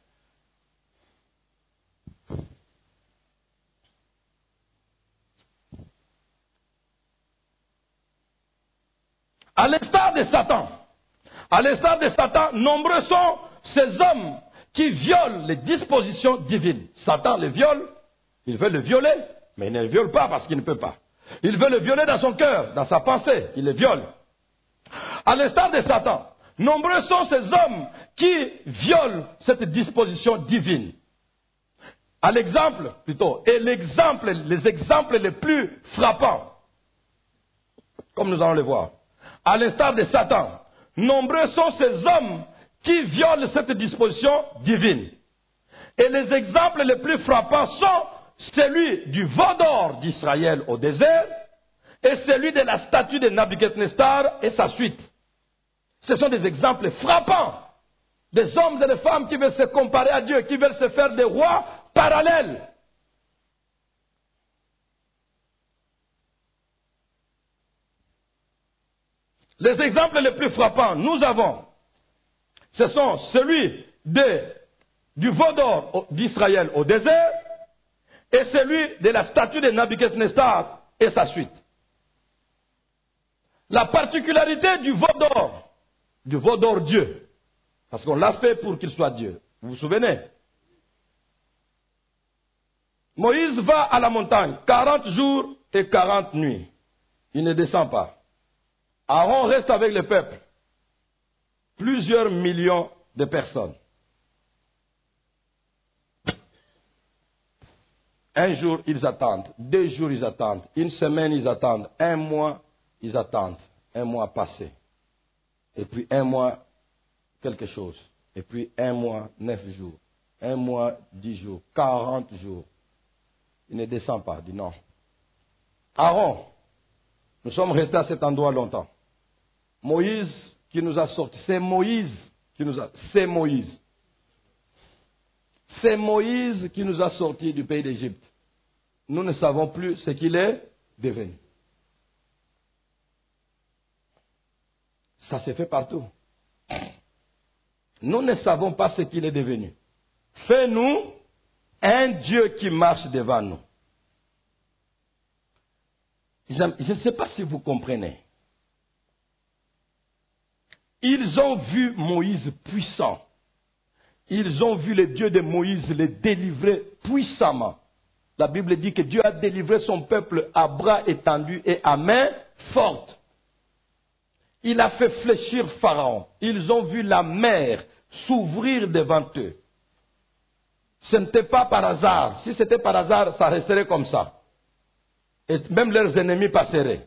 À l'instar de Satan, nombreux sont ces hommes qui violent les dispositions divines. Satan le viole, il veut le violer, mais il ne le viole pas parce qu'il ne peut pas. Il veut le violer dans son cœur, dans sa pensée, il le viole. À l'instar de Satan, nombreux sont ces hommes qui violent cette disposition divine. À l'exemple, plutôt, et les exemples les plus frappants, comme nous allons le voir. À l'instar de Satan, nombreux sont ces hommes qui violent cette disposition divine. Et les exemples les plus frappants sont celui du veau d'or d'Israël au désert et celui de la statue de Nabuchodonosor et sa suite. Ce sont des exemples frappants des hommes et des femmes qui veulent se comparer à Dieu, qui veulent se faire des rois parallèles. Les exemples les plus frappants, nous avons, ce sont celui du veau d'or d'Israël au désert et celui de la statue de Nabuchodonosor et sa suite. La particularité du veau d'or Dieu, parce qu'on l'a fait pour qu'il soit Dieu. Vous vous souvenez? Moïse va à la montagne, 40 jours et 40 nuits. Il ne descend pas. Aaron reste avec le peuple. Plusieurs millions de personnes. Un jour, ils attendent. 2 jours, ils attendent. 1 semaine, ils attendent. 1 mois, ils attendent. 1 mois passé. Et puis 1 mois, quelque chose. Et puis 1 mois, 9 jours. 1 mois, 10 jours. 40 jours. Il ne descend pas. Il dit non. Aaron, nous sommes restés à cet endroit longtemps. Moïse qui nous a sortis. C'est Moïse qui nous a... C'est Moïse. C'est Moïse qui nous a sortis du pays d'Égypte. Nous ne savons plus ce qu'il est devenu. Ça s'est fait partout. Nous ne savons pas ce qu'il est devenu. Fais-nous un Dieu qui marche devant nous. Je ne sais pas si vous comprenez. Ils ont vu Moïse puissant. Ils ont vu le Dieu de Moïse les délivrer puissamment. La Bible dit que Dieu a délivré son peuple à bras étendus et à main forte. Il a fait fléchir Pharaon. Ils ont vu la mer s'ouvrir devant eux. Ce n'était pas par hasard. Si c'était par hasard, ça resterait comme ça. Et même leurs ennemis passeraient.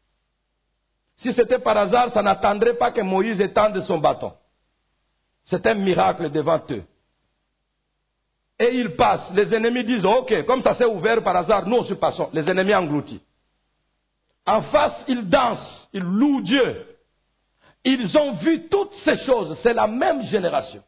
Si c'était par hasard, ça n'attendrait pas que Moïse étende son bâton. C'est un miracle devant eux. Et ils passent. Les ennemis disent, ok, comme ça s'est ouvert par hasard, nous aussi passons. Les ennemis engloutis. En face, ils dansent, ils louent Dieu. Ils ont vu toutes ces choses. C'est la même génération.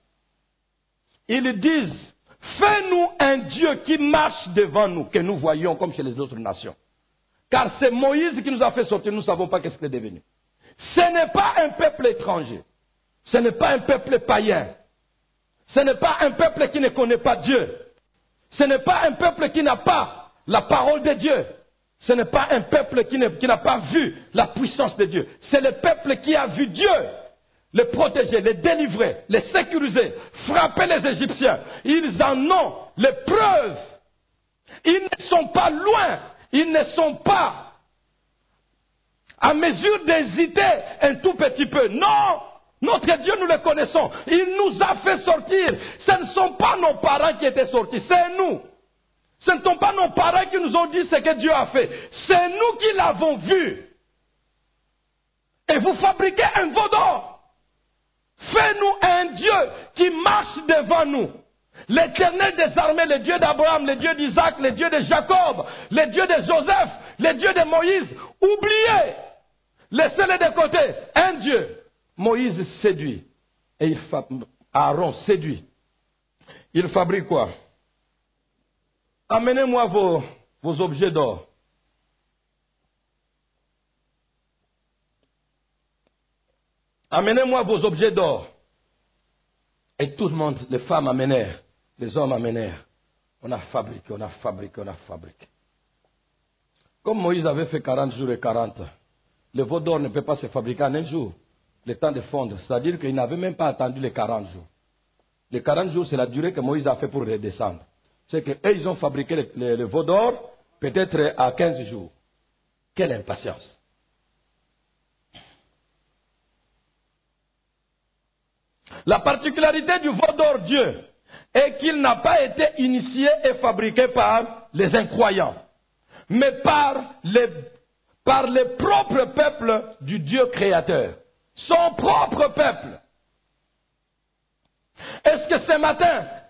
Ils disent, fais-nous un Dieu qui marche devant nous, que nous voyons comme chez les autres nations. Car c'est Moïse qui nous a fait sortir, nous ne savons pas qu'est-ce qu'il est devenu. Ce n'est pas un peuple étranger. Ce n'est pas un peuple païen. Ce n'est pas un peuple qui ne connaît pas Dieu. Ce n'est pas un peuple qui n'a pas la parole de Dieu. Ce n'est pas un peuple qui n'a pas vu la puissance de Dieu. C'est le peuple qui a vu Dieu les protéger, les délivrer, les sécuriser, frapper les Égyptiens. Ils en ont les preuves. Ils ne sont pas loin. Ils ne sont pas à mesure d'hésiter un tout petit peu. Non! Notre Dieu, nous le connaissons. Il nous a fait sortir. Ce ne sont pas nos parents qui étaient sortis, c'est nous. Ce ne sont pas nos parents qui nous ont dit ce que Dieu a fait. C'est nous qui l'avons vu. Et vous fabriquez un veau d'or. Fais-nous un Dieu qui marche devant nous. L'Éternel des armées, le Dieu d'Abraham, le Dieu d'Isaac, le Dieu de Jacob, le Dieu de Joseph, le Dieu de Moïse. Oubliez. Laissez-les de côté. Un Dieu. Moïse séduit. Et Aaron séduit. Il fabrique quoi? Amenez-moi vos objets d'or. Amenez-moi vos objets d'or. Et tout le monde, les femmes amenèrent, les hommes amenèrent. On a fabriqué, on a fabriqué, on a fabriqué. Comme Moïse avait fait 40 jours et 40, le veau d'or ne peut pas se fabriquer en un jour. Le temps de fondre. C'est-à-dire qu'il n'avait même pas attendu les 40 jours. Les 40 jours, c'est la durée que Moïse a fait pour redescendre. C'est qu'eux, ils ont fabriqué le veau d'or peut-être à 15 jours. Quelle impatience. La particularité du veau d'or Dieu est qu'il n'a pas été initié et fabriqué par les incroyants, mais par le propre peuple du Dieu créateur. Son propre peuple. Est-ce que ce matin,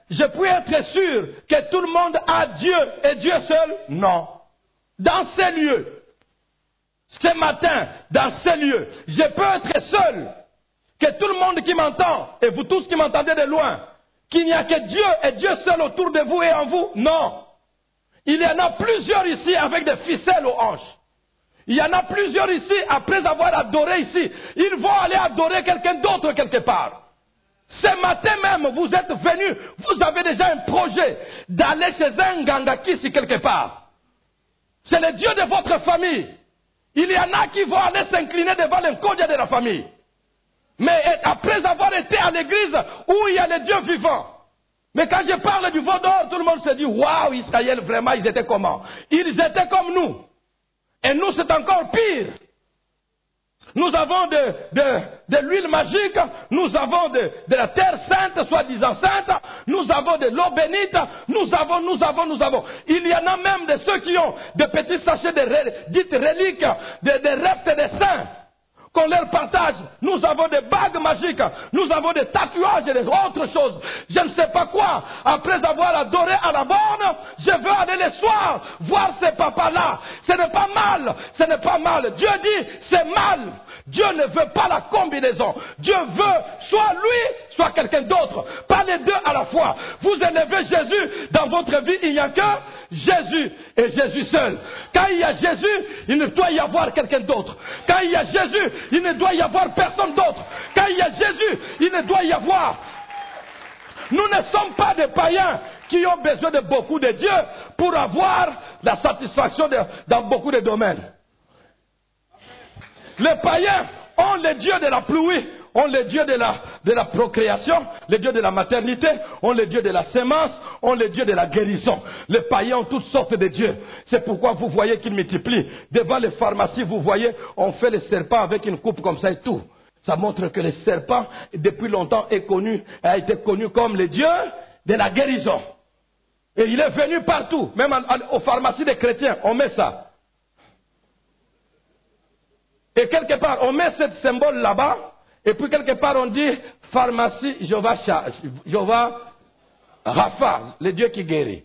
je peux être sûr que tout le monde a Dieu et Dieu seul? Non. Dans ces lieux, ce matin, dans ces lieux, je peux être seul, que tout le monde qui m'entend, et vous tous qui m'entendez de loin, qu'il n'y a que Dieu et Dieu seul autour de vous et en vous? Non. Il y en a plusieurs ici avec des ficelles aux hanches. Il y en a plusieurs ici, après avoir adoré ici, ils vont aller adorer quelqu'un d'autre quelque part. Ce matin même, vous êtes venus, vous avez déjà un projet d'aller chez un gangaki ici quelque part. C'est le Dieu de votre famille. Il y en a qui vont aller s'incliner devant l'incodia de la famille. Mais après avoir été à l'église où il y a le Dieu vivant. Mais quand je parle du veau d'or, tout le monde se dit, waouh, Israël, vraiment, ils étaient comment? Ils étaient comme nous. Et nous, c'est encore pire. Nous avons de l'huile magique, nous avons de la terre sainte, soi-disant sainte, nous avons de l'eau bénite, nous avons. Il y en a même de ceux qui ont de petits sachets de dites reliques, des restes des saints, qu'on leur partage. Nous avons des bagues magiques, nous avons des tatouages et des autres choses. Je ne sais pas quoi. Après avoir adoré à la borne, je veux aller le soir voir ces papas-là. Ce n'est pas mal, ce n'est pas mal. Dieu dit, c'est mal. Dieu ne veut pas la combinaison. Dieu veut soit lui, soit quelqu'un d'autre. Pas les deux à la fois. Vous élevez Jésus dans votre vie, il n'y a que Jésus et Jésus seul. Quand il y a Jésus, il ne doit y avoir quelqu'un d'autre. Quand il y a Jésus, il ne doit y avoir personne d'autre. Quand il y a Jésus, il ne doit y avoir. Nous ne sommes pas des païens qui ont besoin de beaucoup de Dieu pour avoir la satisfaction dans beaucoup de domaines. Les païens ont le Dieu de la pluie, ont le Dieu de la procréation, le Dieu de la maternité, ont le Dieu de la sémence, ont le Dieu de la guérison. Les païens ont toutes sortes de dieux. C'est pourquoi vous voyez qu'ils multiplient. Devant les pharmacies, vous voyez, on fait le serpent avec une coupe comme ça et tout. Ça montre que le serpent, depuis longtemps, a été connu comme le Dieu de la guérison. Et il est venu partout, même aux pharmacies des chrétiens, on met ça. Et quelque part, on met ce symbole là-bas, et puis quelque part, on dit pharmacie Jéhovah Rapha, le Dieu qui guérit.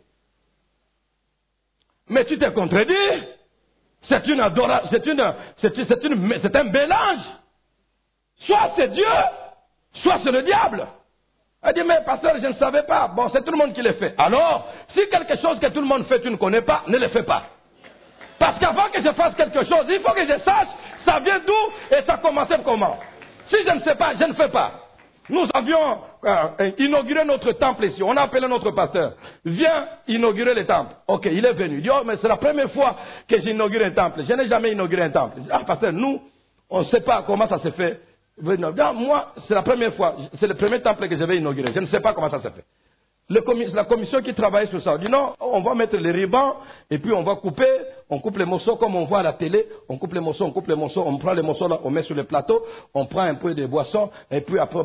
Mais tu te contredis. C'est une adoration, c'est un mélange. Soit c'est Dieu, soit c'est le diable. Elle dit, mais pasteur, je ne savais pas. Bon, c'est tout le monde qui le fait. Alors, si quelque chose que tout le monde fait, tu ne connais pas, ne le fais pas. Parce qu'avant que je fasse quelque chose, il faut que je sache ça vient d'où et ça commençait comment. Si je ne sais pas, je ne fais pas. Nous avions inauguré notre temple ici. On a appelé notre pasteur. Viens inaugurer le temple. Ok, il est venu. Il dit, oh, mais c'est la première fois que j'inaugure un temple. Je n'ai jamais inauguré un temple. Ah, pasteur, nous, on ne sait pas comment ça se fait. Moi, c'est la première fois. C'est le premier temple que je vais inaugurer. Je ne sais pas comment ça se fait. La commission qui travaille sur ça dit non, on va mettre les rubans et puis on va couper, on coupe les morceaux comme on voit à la télé, on coupe les morceaux, on prend les morceaux là, on met sur le plateau, on prend un peu de boisson et puis après,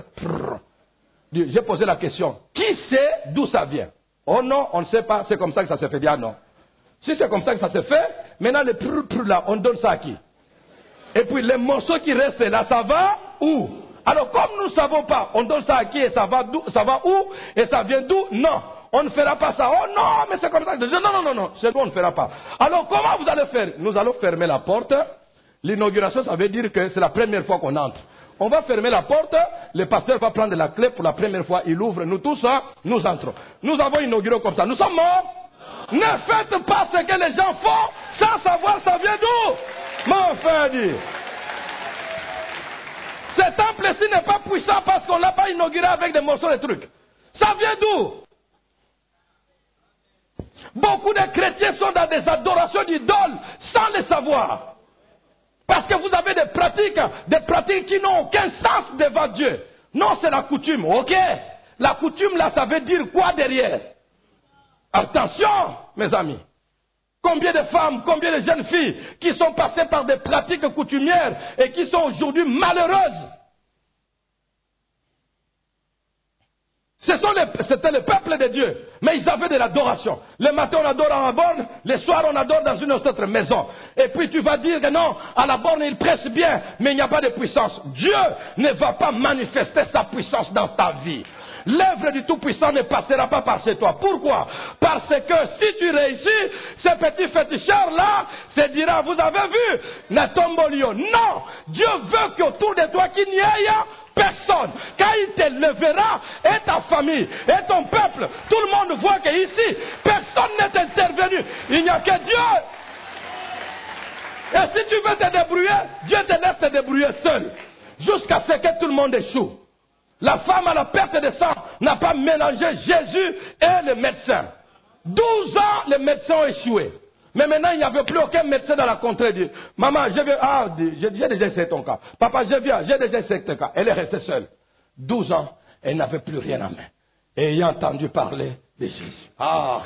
j'ai posé la question, qui sait d'où ça vient? Oh non, on ne sait pas, c'est comme ça que ça se fait bien, non. Si c'est comme ça que ça se fait, maintenant les là, on donne ça à qui? Et puis les morceaux qui restent là, ça va où? Alors comme nous ne savons pas, on donne ça à qui et ça va où et ça vient d'où? Non, on ne fera pas ça. Oh non, mais c'est comme ça. Non, c'est nous on ne fera pas. Alors comment vous allez faire? Nous allons fermer la porte. L'inauguration, ça veut dire que c'est la première fois qu'on entre. On va fermer la porte, le pasteur va prendre la clé pour la première fois, il ouvre, nous tous, nous entrons. Nous avons inauguré comme ça. Nous sommes morts. Ne faites pas ce que les gens font sans savoir ça vient d'où. Mon frère dit. Ce temple-ci n'est pas puissant parce qu'on ne l'a pas inauguré avec des morceaux de trucs. Ça vient d'où? Beaucoup de chrétiens sont dans des adorations d'idoles sans le savoir. Parce que vous avez des pratiques qui n'ont aucun sens devant Dieu. Non, c'est la coutume. Ok. La coutume, là, ça veut dire quoi derrière? Attention, mes amis. Combien de femmes, combien de jeunes filles qui sont passées par des pratiques coutumières et qui sont aujourd'hui malheureuses. C'était le peuple de Dieu, mais ils avaient de l'adoration. Le matin on adore à la borne, le soir on adore dans une autre maison. Et puis tu vas dire que non, à la borne il presse bien, mais il n'y a pas de puissance. Dieu ne va pas manifester sa puissance dans ta vie. l'œuvre du Tout-Puissant ne passera pas par chez toi. Pourquoi? Parce que si tu réussis, ce petit féticheur-là se dira, vous avez vu, Natombolio. Non! Dieu veut qu'autour de toi qu'il n'y ait personne. Quand il te lèvera, et ta famille, et ton peuple, tout le monde voit qu'ici, personne n'est intervenu. Il n'y a que Dieu. Et si tu veux te débrouiller, Dieu te laisse te débrouiller seul. Jusqu'à ce que tout le monde échoue. La femme à la perte de sang n'a pas mélangé Jésus et le médecin. 12 ans, les médecins ont échoué. Mais maintenant, il n'y avait plus aucun médecin dans la contrée. Dit, maman, je viens. Ah, j'ai déjà essayé ton cas. Papa, je viens. J'ai déjà essayé ton cas. Elle est restée seule. 12 ans, elle n'avait plus rien en main. Et ayant entendu parler de Jésus. Ah.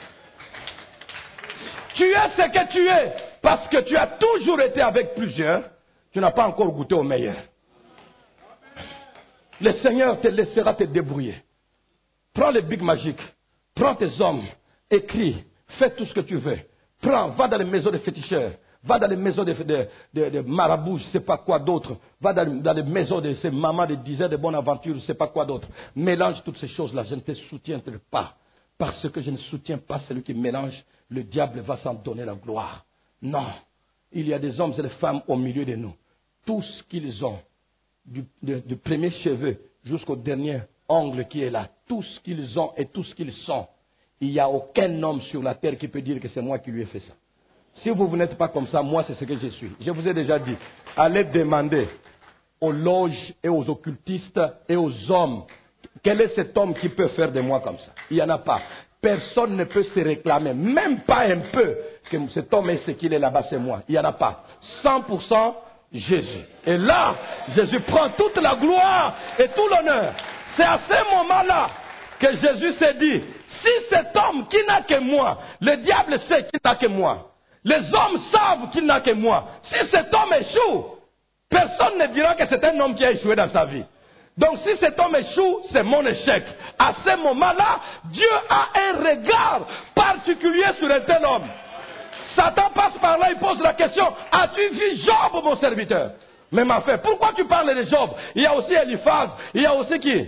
Tu es ce que tu es. Parce que tu as toujours été avec plusieurs. Tu n'as pas encore goûté au meilleur. Le Seigneur te laissera te débrouiller. Prends les bigs magiques. Prends tes hommes. Écris. Fais tout ce que tu veux. Prends, va dans les maisons de féticheurs, va dans les maisons de marabouts, je ne sais pas quoi d'autre, va dans les maisons de ces mamans de dizaines de bonnes aventures, je ne sais pas quoi d'autre. Mélange toutes ces choses-là, je ne te soutiendrai pas. Parce que je ne soutiens pas celui qui mélange, le diable va s'en donner la gloire. Non, il y a des hommes et des femmes au milieu de nous. Tout ce qu'ils ont, du premier cheveu jusqu'au dernier ongle qui est là, tout ce qu'ils ont et tout ce qu'ils sont. Il n'y a aucun homme sur la terre qui peut dire que c'est moi qui lui ai fait ça. Si vous n'êtes pas comme ça, moi c'est ce que je suis. Je vous ai déjà dit, allez demander aux loges et aux occultistes et aux hommes, quel est cet homme qui peut faire de moi comme ça? Il n'y en a pas. Personne ne peut se réclamer, même pas un peu, que cet homme est ce qu'il est là-bas, c'est moi. Il n'y en a pas. 100% Jésus. Et là, Jésus prend toute la gloire et tout l'honneur. C'est à ce moment-là que Jésus s'est dit, si cet homme qui n'a que moi, le diable sait qu'il n'a que moi, les hommes savent qu'il n'a que moi, si cet homme échoue, personne ne dira que c'est un homme qui a échoué dans sa vie. Donc si cet homme échoue, c'est mon échec. À ce moment-là, Dieu a un regard particulier sur un tel homme. Satan passe par là, il pose la question, as-tu vu Job, mon serviteur? Mais ma fille, pourquoi tu parles de Job? Il y a aussi Eliphaz, il y a aussi qui?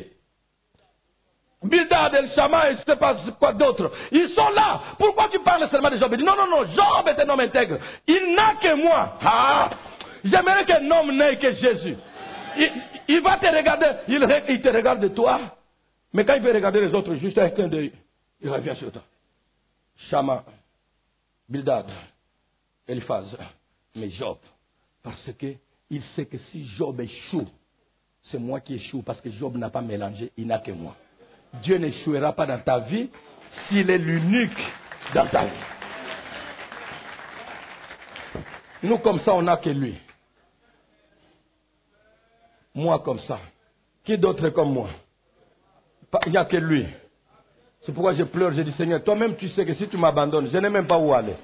Bildad, El Shammah, et je ne sais pas quoi d'autre. Ils sont là. Pourquoi tu parles seulement de Job? Il dit, non, non, non, Job est un homme intègre. Il n'a que moi. Ah, j'aimerais qu'un homme n'ait que Jésus. Il va te regarder, il te regarde de toi. Mais quand il veut regarder les autres, juste avec un d'œil, il revient sur toi. Shammah, Bildad, Eliphaz, mais Job. Parce qu'il sait que si Job échoue, c'est moi qui échoue parce que Job n'a pas mélangé, il n'a que moi. Dieu n'échouera pas dans ta vie s'il est l'unique dans ta vie. Nous, comme ça, on n'a que lui. Moi, comme ça. Qui d'autre est comme moi? Il n'y a que lui. C'est pourquoi je pleure. Je dis, Seigneur, toi-même, tu sais que si tu m'abandonnes, je n'ai même pas où aller.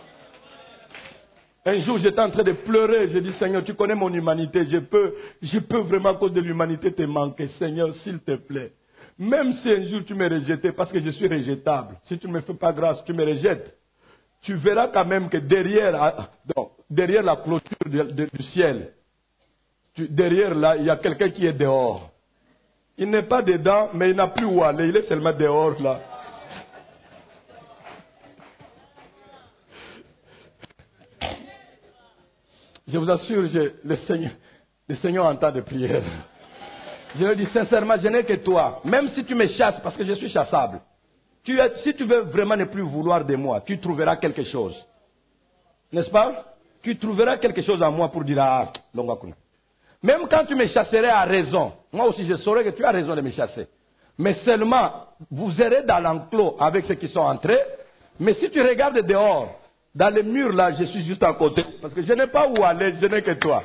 Un jour, j'étais en train de pleurer. Je dis, Seigneur, tu connais mon humanité. Je peux vraiment, à cause de l'humanité, te manquer. Seigneur, s'il te plaît. Même si un jour tu me rejetais, parce que je suis rejetable, si tu ne me fais pas grâce, tu me rejettes, tu verras quand même que derrière la clôture du ciel, derrière là, il y a quelqu'un qui est dehors. Il n'est pas dedans, mais il n'a plus où aller, il est seulement dehors là. Je vous assure, le Seigneur entend des prières. Je lui dis sincèrement, je n'ai que toi. Même si tu me chasses, parce que je suis chassable. Si tu veux vraiment ne plus vouloir de moi, tu trouveras quelque chose. N'est-ce pas? Tu trouveras quelque chose en moi pour dire, ah, Longakuna. Même quand tu me chasserais à raison, moi aussi je saurais que tu as raison de me chasser. Mais seulement, vous serez dans l'enclos avec ceux qui sont entrés. Mais si tu regardes dehors, dans les murs là, je suis juste à côté. Parce que je n'ai pas où aller, je n'ai que toi.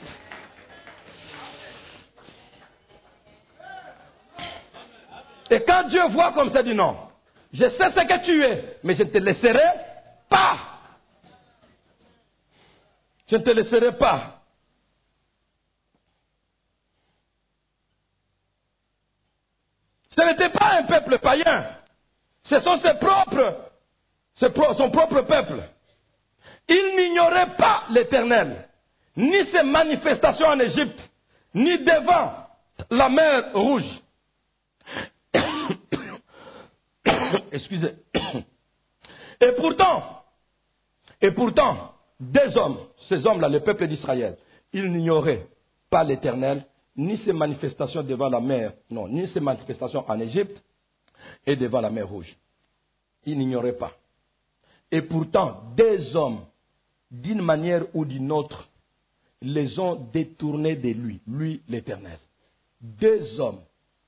Et quand Dieu voit comme ça, il dit non, je sais ce que tu es, mais je ne te laisserai pas. Je ne te laisserai pas. Ce n'était pas un peuple païen. Ce sont son propre peuple. Il n'ignorait pas l'Éternel, ni ses manifestations en Égypte, ni devant la mer Rouge. excusez. Et pourtant, des hommes, ces hommes-là, le peuple d'Israël, ils n'ignoraient pas l'Éternel, ni ses manifestations devant la mer, non, ni ses manifestations en Égypte et devant la mer Rouge. Ils n'ignoraient pas. Et pourtant, des hommes, d'une manière ou d'une autre, les ont détournés de lui l'Éternel. Des hommes,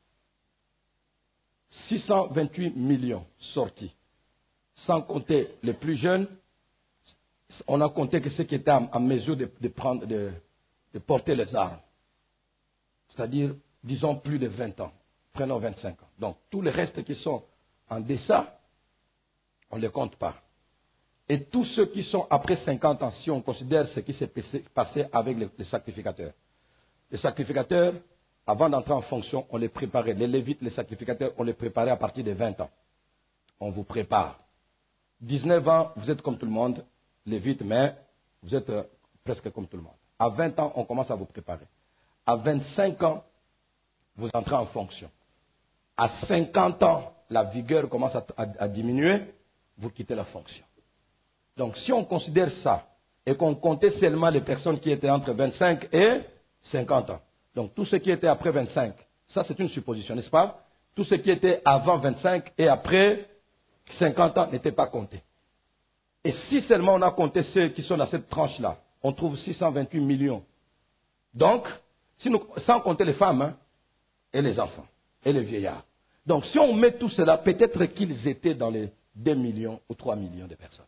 628 millions sortis, sans compter les plus jeunes, on a compté que ceux qui étaient en mesure de porter les armes. C'est-à-dire, disons, plus de 20 ans. Prenons 25 ans. Donc, tous les restes qui sont en deçà, on ne les compte pas. Et tous ceux qui sont après 50 ans, si on considère ce qui s'est passé avec les sacrificateurs. Les sacrificateurs, avant d'entrer en fonction, on les préparait. Les Lévites, les sacrificateurs, on les préparait à partir de 20 ans. On vous prépare. 19 ans, vous êtes comme tout le monde, Lévites, mais vous êtes presque comme tout le monde. À 20 ans, on commence à vous préparer. À 25 ans, vous entrez en fonction. À 50 ans, la vigueur commence à diminuer, vous quittez la fonction. Donc, si on considère ça, et qu'on comptait seulement les personnes qui étaient entre 25 et 50 ans, donc tout ce qui était après 25, ça c'est une supposition, n'est-ce pas? Tout ce qui était avant 25 et après 50 ans n'était pas compté. Et si seulement on a compté ceux qui sont dans cette tranche-là, on trouve 628 millions. Donc, sans compter les femmes et les enfants et les vieillards. Donc, si on met tout cela, peut-être qu'ils étaient dans les 2 millions ou 3 millions de personnes.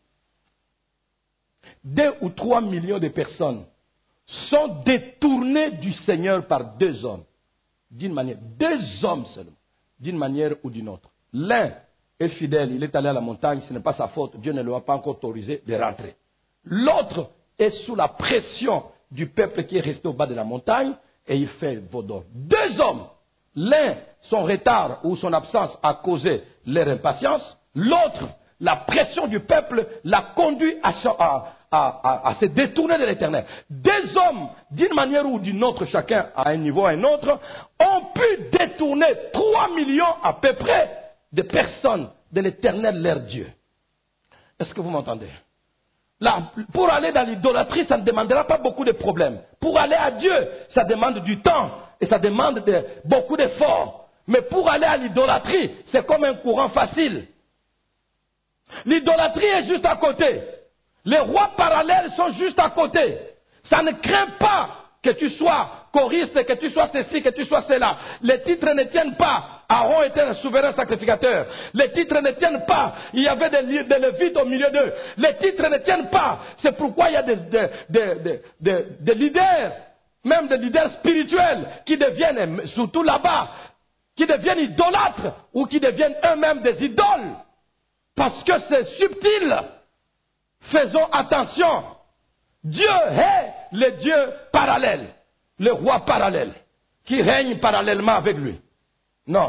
2 ou 3 millions de personnes sont détournées du Seigneur par 2 hommes. D'une manière, 2 hommes seulement, d'une manière ou d'une autre. L'un est fidèle, il est allé à la montagne, ce n'est pas sa faute, Dieu ne lui a pas encore autorisé de rentrer. L'autre est sous la pression du peuple qui est resté au bas de la montagne et il fait vaudor. 2 hommes, l'un, son retard ou son absence a causé leur impatience, l'autre, la pression du peuple l'a conduit à se détourner de l'Éternel. 2 hommes, d'une manière ou d'une autre, chacun à un niveau ou à un autre, ont pu détourner 3 millions à peu près de personnes de l'Éternel, leur Dieu. Est-ce que vous m'entendez? Là, pour aller dans l'idolâtrie, ça ne demandera pas beaucoup de problèmes. Pour aller à Dieu, ça demande du temps et ça demande beaucoup d'efforts. Mais pour aller à l'idolâtrie, c'est comme un courant facile. L'idolâtrie est juste à côté. Les rois parallèles sont juste à côté. Ça ne craint pas que tu sois choriste, que tu sois ceci, que tu sois cela. Les titres ne tiennent pas. Aaron était un souverain sacrificateur. Les titres ne tiennent pas. Il y avait des Lévites au milieu d'eux. Les titres ne tiennent pas. C'est pourquoi il y a des leaders, même des leaders spirituels, qui deviennent, surtout là-bas, qui deviennent idolâtres ou qui deviennent eux-mêmes des idoles. Parce que c'est subtil. Faisons attention. Dieu est le Dieu parallèle, le roi parallèle, qui règne parallèlement avec lui. Non.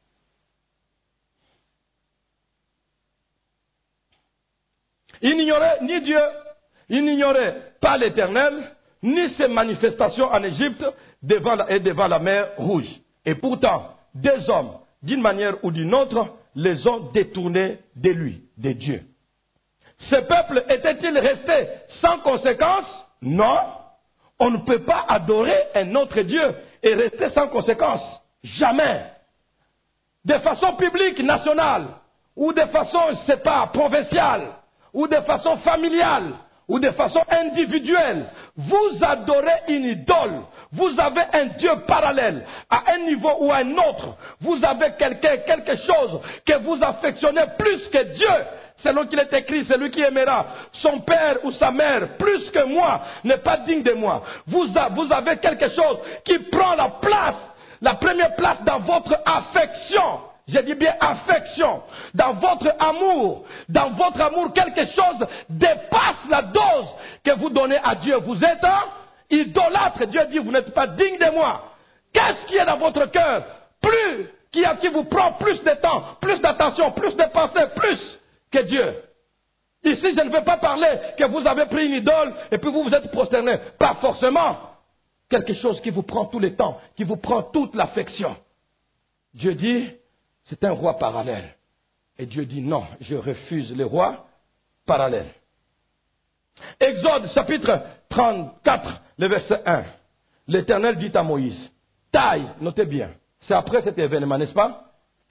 Il n'ignorait ni Dieu, il n'ignorait pas l'Éternel, ni ses manifestations en Égypte devant la mer Rouge. Et pourtant, 2 hommes, d'une manière ou d'une autre, les ont détournés de lui, de Dieu. Ce peuple était-il resté sans conséquence? Non. On ne peut pas adorer un autre Dieu et rester sans conséquence. Jamais. De façon publique, nationale, ou de façon, je ne sais pas, provinciale, ou de façon familiale, ou de façon individuelle, vous adorez une idole. Vous avez un Dieu parallèle, à un niveau ou à un autre. Vous avez quelque chose que vous affectionnez plus que Dieu. Selon qu'il est écrit, celui qui aimera son père ou sa mère plus que moi n'est pas digne de moi. Vous avez quelque chose qui prend la première place dans votre affection. Je dis bien affection. Dans votre amour. Dans votre amour, quelque chose dépasse la dose que vous donnez à Dieu. Vous êtes idolâtre. Dieu dit, vous n'êtes pas digne de moi. Qu'est-ce qui est dans votre cœur? Qui vous prend plus de temps, plus d'attention, plus de pensée, plus que Dieu. Ici, je ne veux pas parler que vous avez pris une idole et puis vous vous êtes prosterné. Pas forcément. Quelque chose qui vous prend tout le temps, qui vous prend toute l'affection. Dieu dit, c'est un roi parallèle Et Dieu dit non, je refuse les rois parallèles. Exode chapitre 34, le verset 1. L'Éternel dit à Moïse, taille, notez bien, c'est après cet événement, n'est-ce pas?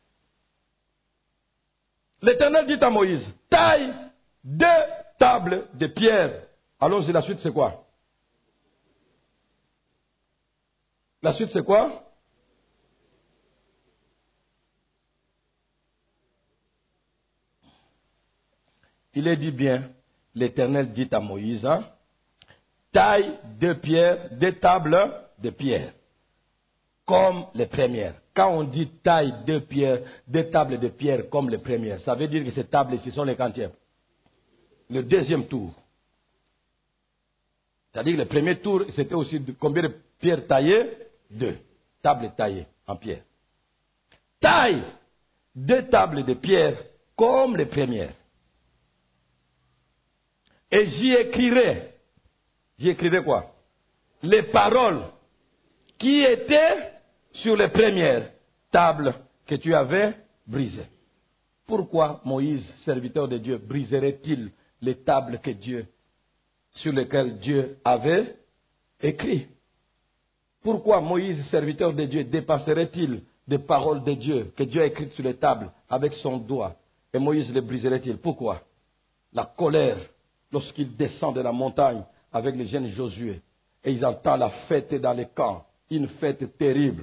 L'Éternel dit à Moïse, taille 2 tables de pierre. Allons-y, la suite c'est quoi? La suite c'est quoi? Il est dit bien, l'Éternel dit à Moïse, hein, taille 2 pierres, 2 tables de pierre, comme les premières. Quand on dit taille 2 pierres, 2 tables de pierre comme les premières, ça veut dire que ces tables ici sont les quantièmes? Le deuxième tour. C'est-à-dire que le premier tour, c'était aussi combien de pierres taillées? 2 tables taillées en pierre. Taille 2 tables de pierre comme les premières. Et j'y écrirai quoi? Les paroles qui étaient sur les premières tables que tu avais brisées. Pourquoi Moïse, serviteur de Dieu, briserait-il les tables sur lesquelles Dieu avait écrit? Pourquoi Moïse, serviteur de Dieu, dépasserait-il des paroles de Dieu que Dieu a écrites sur les tables avec son doigt? Et Moïse les briserait-il? Pourquoi? La colère, lorsqu'il descend de la montagne avec les jeunes Josué, et ils entendent la fête dans les camps, une fête terrible.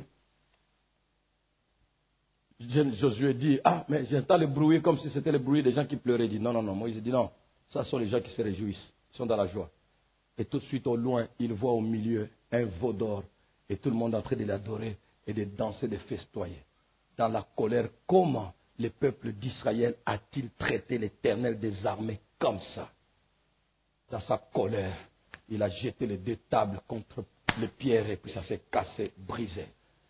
Le jeune Josué dit, ah, mais j'entends le bruit comme si c'était le bruit des gens qui pleuraient. Il dit, non, non, non. Moïse dit, non, ça sont les gens qui se réjouissent, ils sont dans la joie. Et tout de suite au loin, il voit au milieu un veau d'or, et tout le monde en train de l'adorer et de danser, de festoyer. Dans la colère, comment le peuple d'Israël a-t-il traité l'Éternel des armées comme ça? Dans sa colère, il a jeté les 2 tables contre les pierres et puis ça s'est cassé, brisé.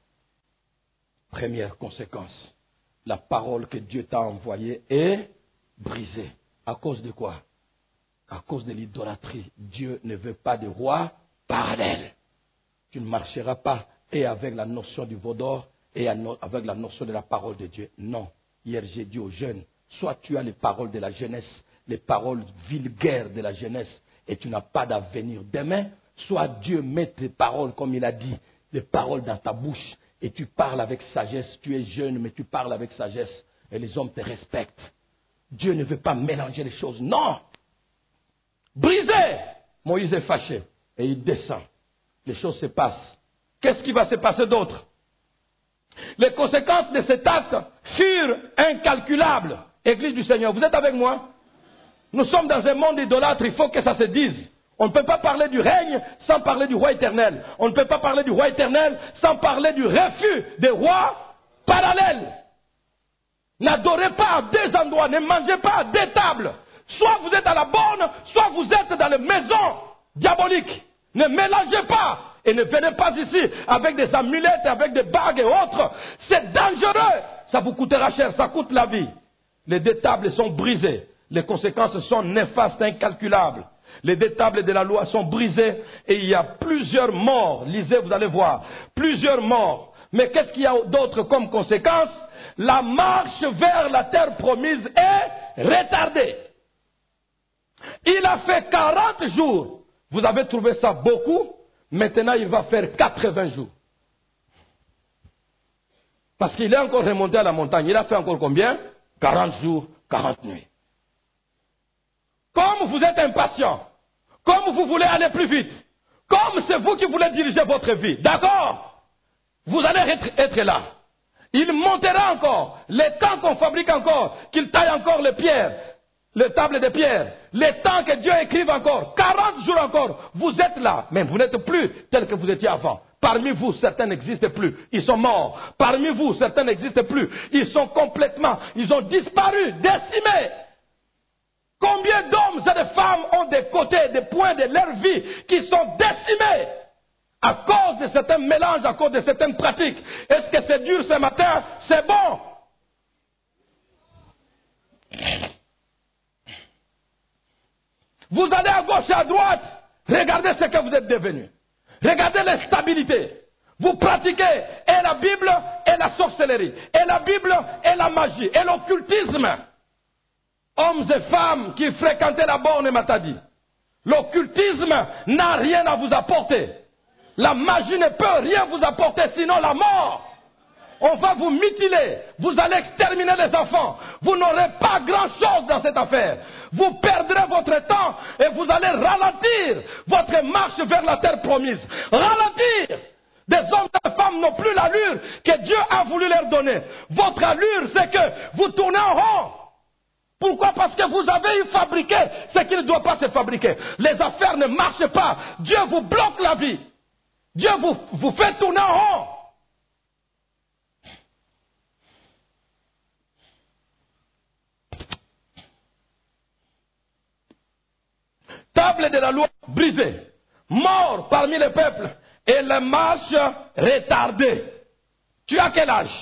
Première conséquence, la parole que Dieu t'a envoyée est brisée. À cause de quoi? À cause de l'idolâtrie. Dieu ne veut pas de roi parallèle. Tu ne marcheras pas et avec la notion du veau d'or et avec la notion de la parole de Dieu. Non. Hier, j'ai dit aux jeunes, soit tu as les paroles de la jeunesse, les paroles vulgaires de la jeunesse, et tu n'as pas d'avenir demain, soit Dieu met tes paroles, comme il a dit, les paroles dans ta bouche, et tu parles avec sagesse. Tu es jeune, mais tu parles avec sagesse, et les hommes te respectent. Dieu ne veut pas mélanger les choses. Non! Brisé! Moïse est fâché, et il descend. Les choses se passent. Qu'est-ce qui va se passer d'autre? Les conséquences de cet acte furent incalculables. Église du Seigneur, vous êtes avec moi? Nous sommes dans un monde idolâtre, il faut que ça se dise. On ne peut pas parler du règne sans parler du roi éternel. On ne peut pas parler du roi éternel sans parler du refus des rois parallèles. N'adorez pas à 2 endroits, ne mangez pas à 2 tables. Soit vous êtes à la bonne, soit vous êtes dans les maisons diaboliques. Ne mélangez pas et ne venez pas ici avec des amulettes, avec des bagues et autres. C'est dangereux. Ça vous coûtera cher, ça coûte la vie. Les 2 tables sont brisées. Les conséquences sont néfastes, incalculables. Les 2 tables de la loi sont brisées et il y a plusieurs morts. Lisez, vous allez voir. Plusieurs morts. Mais qu'est-ce qu'il y a d'autre comme conséquence? La marche vers la terre promise est retardée. Il a fait 40 jours. Vous avez trouvé ça beaucoup? Maintenant, il va faire 80 jours. Parce qu'il est encore remonté à la montagne. Il a fait encore combien? 40 jours, 40 nuits. Comme vous êtes impatient, comme vous voulez aller plus vite, comme c'est vous qui voulez diriger votre vie, d'accord? Vous allez être là. Il montera encore. Les temps qu'on fabrique encore, qu'il taille encore les pierres, les tables de pierre, les temps que Dieu écrive encore, 40 jours encore, vous êtes là, mais vous n'êtes plus tel que vous étiez avant. Parmi vous, certains n'existent plus, ils sont morts. Parmi vous, certains n'existent plus, ils sont complètement, ils ont disparu, décimés. Combien d'hommes et de femmes ont des côtés, des points de leur vie qui sont décimés à cause de certains mélanges, à cause de certaines pratiques? Est-ce que c'est dur ce matin? C'est bon. Vous allez à gauche et à droite, regardez ce que vous êtes devenus. Regardez l'instabilité. Vous pratiquez et la Bible et la sorcellerie, et la Bible et la magie, et l'occultisme. Hommes et femmes qui fréquentaient la borne Matadi. L'occultisme n'a rien à vous apporter. La magie ne peut rien vous apporter sinon la mort. On va vous mutiler. Vous allez exterminer les enfants. Vous n'aurez pas grand-chose dans cette affaire. Vous perdrez votre temps et vous allez ralentir votre marche vers la terre promise. Ralentir. Des hommes et des femmes n'ont plus l'allure que Dieu a voulu leur donner. Votre allure, c'est que vous tournez en rond. Pourquoi? Parce que vous avez fabriqué ce qui ne doit pas se fabriquer. Les affaires ne marchent pas. Dieu vous bloque la vie. Dieu vous fait tourner en rond. Table de la loi brisée. Mort parmi les peuples. Et la marche retardée. Tu as quel âge?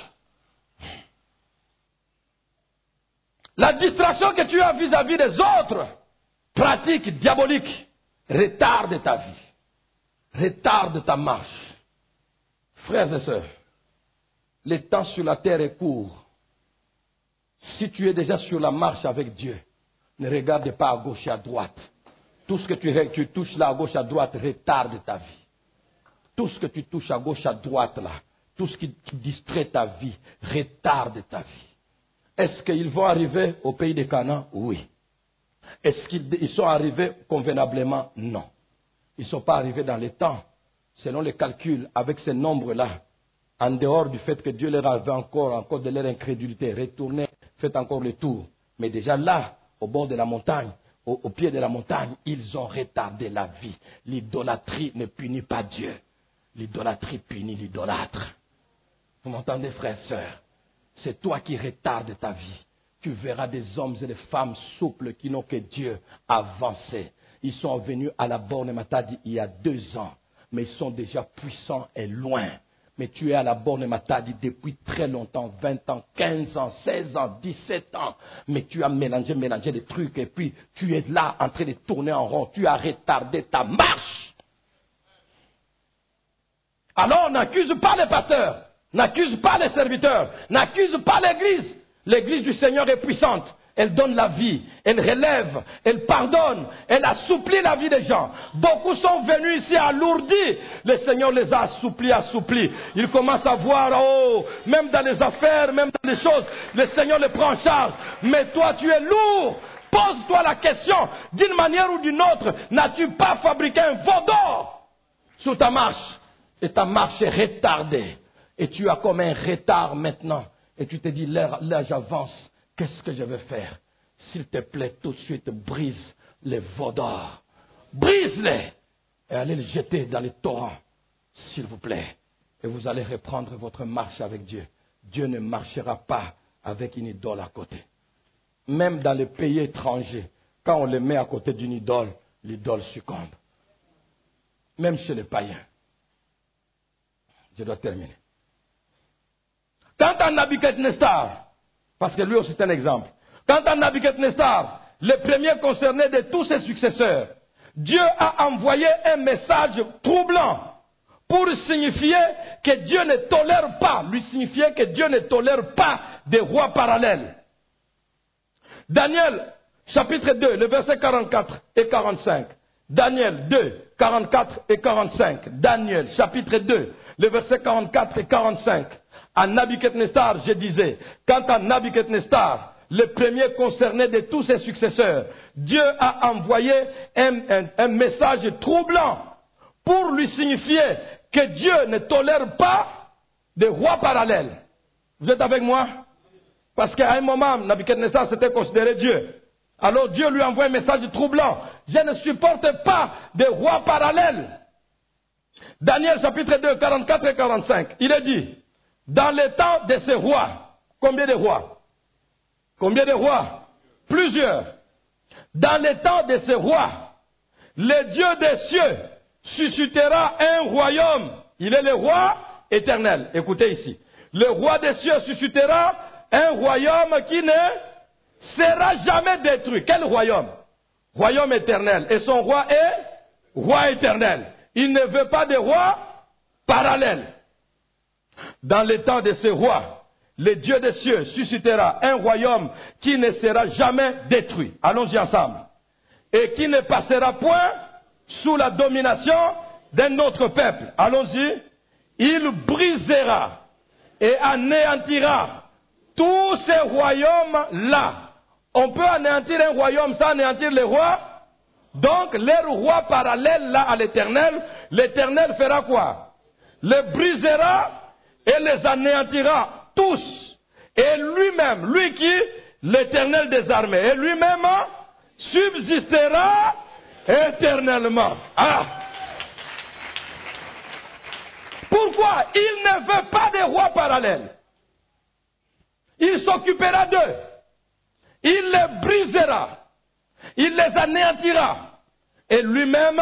La distraction que tu as vis-à-vis des autres pratiques diaboliques retarde ta vie, retarde ta marche. Frères et sœurs, le temps sur la terre est court. Si tu es déjà sur la marche avec Dieu, ne regarde pas à gauche et à droite. Tout ce que tu touches là à gauche et à droite retarde ta vie. Tout ce que tu touches à gauche et à droite là, tout ce qui distrait ta vie, retarde ta vie. Est-ce qu'ils vont arriver au pays de Canaan? Oui. Est-ce qu'ils sont arrivés convenablement? Non. Ils ne sont pas arrivés dans les temps, selon les calculs, avec ces nombres-là, en dehors du fait que Dieu leur avait encore de leur incrédulité, retournez, faites encore le tour. Mais déjà là, au bord de la montagne, au pied de la montagne, ils ont retardé la vie. L'idolâtrie ne punit pas Dieu. L'idolâtrie punit l'idolâtre. Vous m'entendez, frères et sœurs? C'est toi qui retardes ta vie. Tu verras des hommes et des femmes souples qui n'ont que Dieu avancer. Ils sont venus à la borne Matadi il y a 2 ans, mais ils sont déjà puissants et loin. Mais tu es à la borne Matadi depuis très longtemps, 20 ans, 15 ans, 16 ans, 17 ans. Mais tu as mélangé des trucs et puis tu es là en train de tourner en rond. Tu as retardé ta marche. Alors n'accuse pas les pasteurs. N'accuse pas les serviteurs, n'accuse pas l'Église. L'Église du Seigneur est puissante. Elle donne la vie, elle relève, elle pardonne, elle assouplit la vie des gens. Beaucoup sont venus ici alourdis. Le Seigneur les a assouplis. Ils commencent à voir, même dans les affaires, même dans les choses, le Seigneur les prend en charge. Mais toi, tu es lourd. Pose-toi la question, d'une manière ou d'une autre, n'as-tu pas fabriqué un veau d'or sur ta marche? Et ta marche est retardée. Et tu as comme un retard maintenant. Et tu te dis, là j'avance. Qu'est-ce que je vais faire? S'il te plaît, tout de suite, brise les veaux d'or. Brise-les. Et allez les jeter dans les torrents. S'il vous plaît. Et vous allez reprendre votre marche avec Dieu. Dieu ne marchera pas avec une idole à côté. Même dans les pays étrangers, quand on les met à côté d'une idole, l'idole succombe. Même chez les païens. Je dois terminer. Quant à Nabuchodonosor, parce que lui aussi c'est un exemple. Quant à Nabuchodonosor, le premier concerné de tous ses successeurs, Dieu a envoyé un message troublant pour signifier que Dieu ne tolère pas, lui signifier que Dieu ne tolère pas des rois parallèles. Daniel, chapitre 2, le verset 44 et 45. Daniel 2, 44 et 45. Daniel, chapitre 2, le verset 44 et 45. À Nabuchodonosor, je disais, quant à Nabuchodonosor, le premier concerné de tous ses successeurs, Dieu a envoyé un message troublant pour lui signifier que Dieu ne tolère pas des rois parallèles. Vous êtes avec moi? Parce qu'à un moment, Nabuchodonosor s'était considéré Dieu. Alors Dieu lui envoie un message troublant. Je ne supporte pas des rois parallèles. Daniel chapitre 2, 44 et 45. Il est dit, dans les temps de ces rois, combien de rois? Combien de rois? Plusieurs. Dans les temps de ces rois, le Dieu des cieux suscitera un royaume. Il est le roi éternel. Écoutez ici. Le roi des cieux suscitera un royaume qui ne sera jamais détruit. Quel royaume? Royaume éternel. Et son roi est roi éternel. Il ne veut pas de roi parallèle. dans le temps de ce roi, le Dieu des cieux suscitera un royaume qui ne sera jamais détruit. Allons-y ensemble. Et qui ne passera point sous la domination d'un autre peuple. Allons-y. Il brisera et anéantira tous ces royaumes-là. On peut anéantir un royaume sans anéantir les rois. Donc, les rois parallèles là à l'Éternel, l'Éternel fera quoi? Les brisera et les anéantira tous. Et lui-même, lui qui, l'Éternel des armées, et lui-même subsistera éternellement. Ah! Pourquoi? Il ne veut pas de rois parallèles. Il s'occupera d'eux. Il les brisera. Il les anéantira. Et lui-même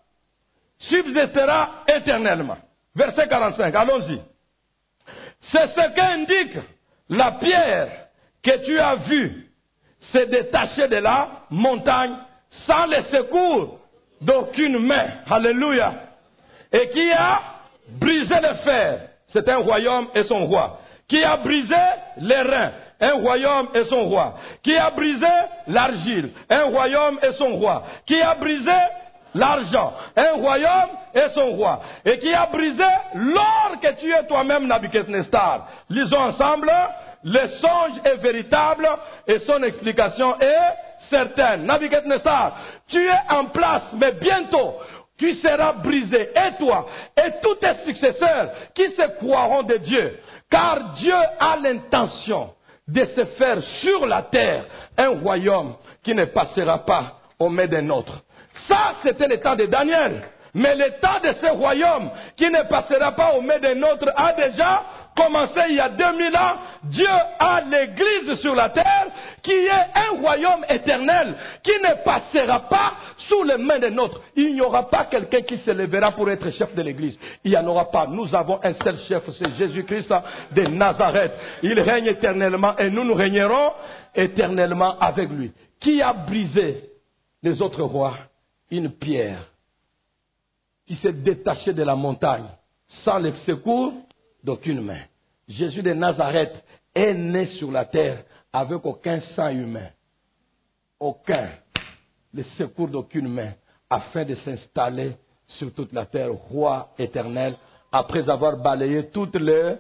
subsistera éternellement. Verset 45, allons-y. C'est ce qu'indique la pierre que tu as vue se détacher de la montagne sans le secours d'aucune main. Alléluia. Et qui a brisé le fer. C'est un royaume et son roi. Qui a brisé les reins. Un royaume et son roi. Qui a brisé l'argile. Un royaume et son roi. Qui a brisé l'argent. Un royaume et son roi. Et qui a brisé l'or que tu es toi-même, Nabuchodonosor. Lisons ensemble. Le songe est véritable et son explication est certaine. Nabuchodonosor, tu es en place, mais bientôt, tu seras brisé. Et toi, et tous tes successeurs qui se croiront de Dieu. Car Dieu a l'intention de se faire sur la terre un royaume qui ne passera pas au mains d'un autre. Ça, c'était le temps de Daniel. Mais le temps de ce royaume qui ne passera pas au mains d'un autre a déjà commencé il y a 2000 ans. Dieu a l'Église sur la terre qui est un royaume éternel qui ne passera pas sous les mains d'un autre. Il n'y aura pas quelqu'un qui se lèvera pour être chef de l'Église. Il n'y en aura pas. Nous avons un seul chef, c'est Jésus-Christ de Nazareth. Il règne éternellement et nous régnerons éternellement avec lui. Qui a brisé les autres rois? Une pierre qui s'est détachée de la montagne sans le secours d'aucune main. Jésus de Nazareth est né sur la terre avec aucun sang humain. Aucun. Le secours d'aucune main. Afin de s'installer sur toute la terre, roi éternel, après avoir balayé tous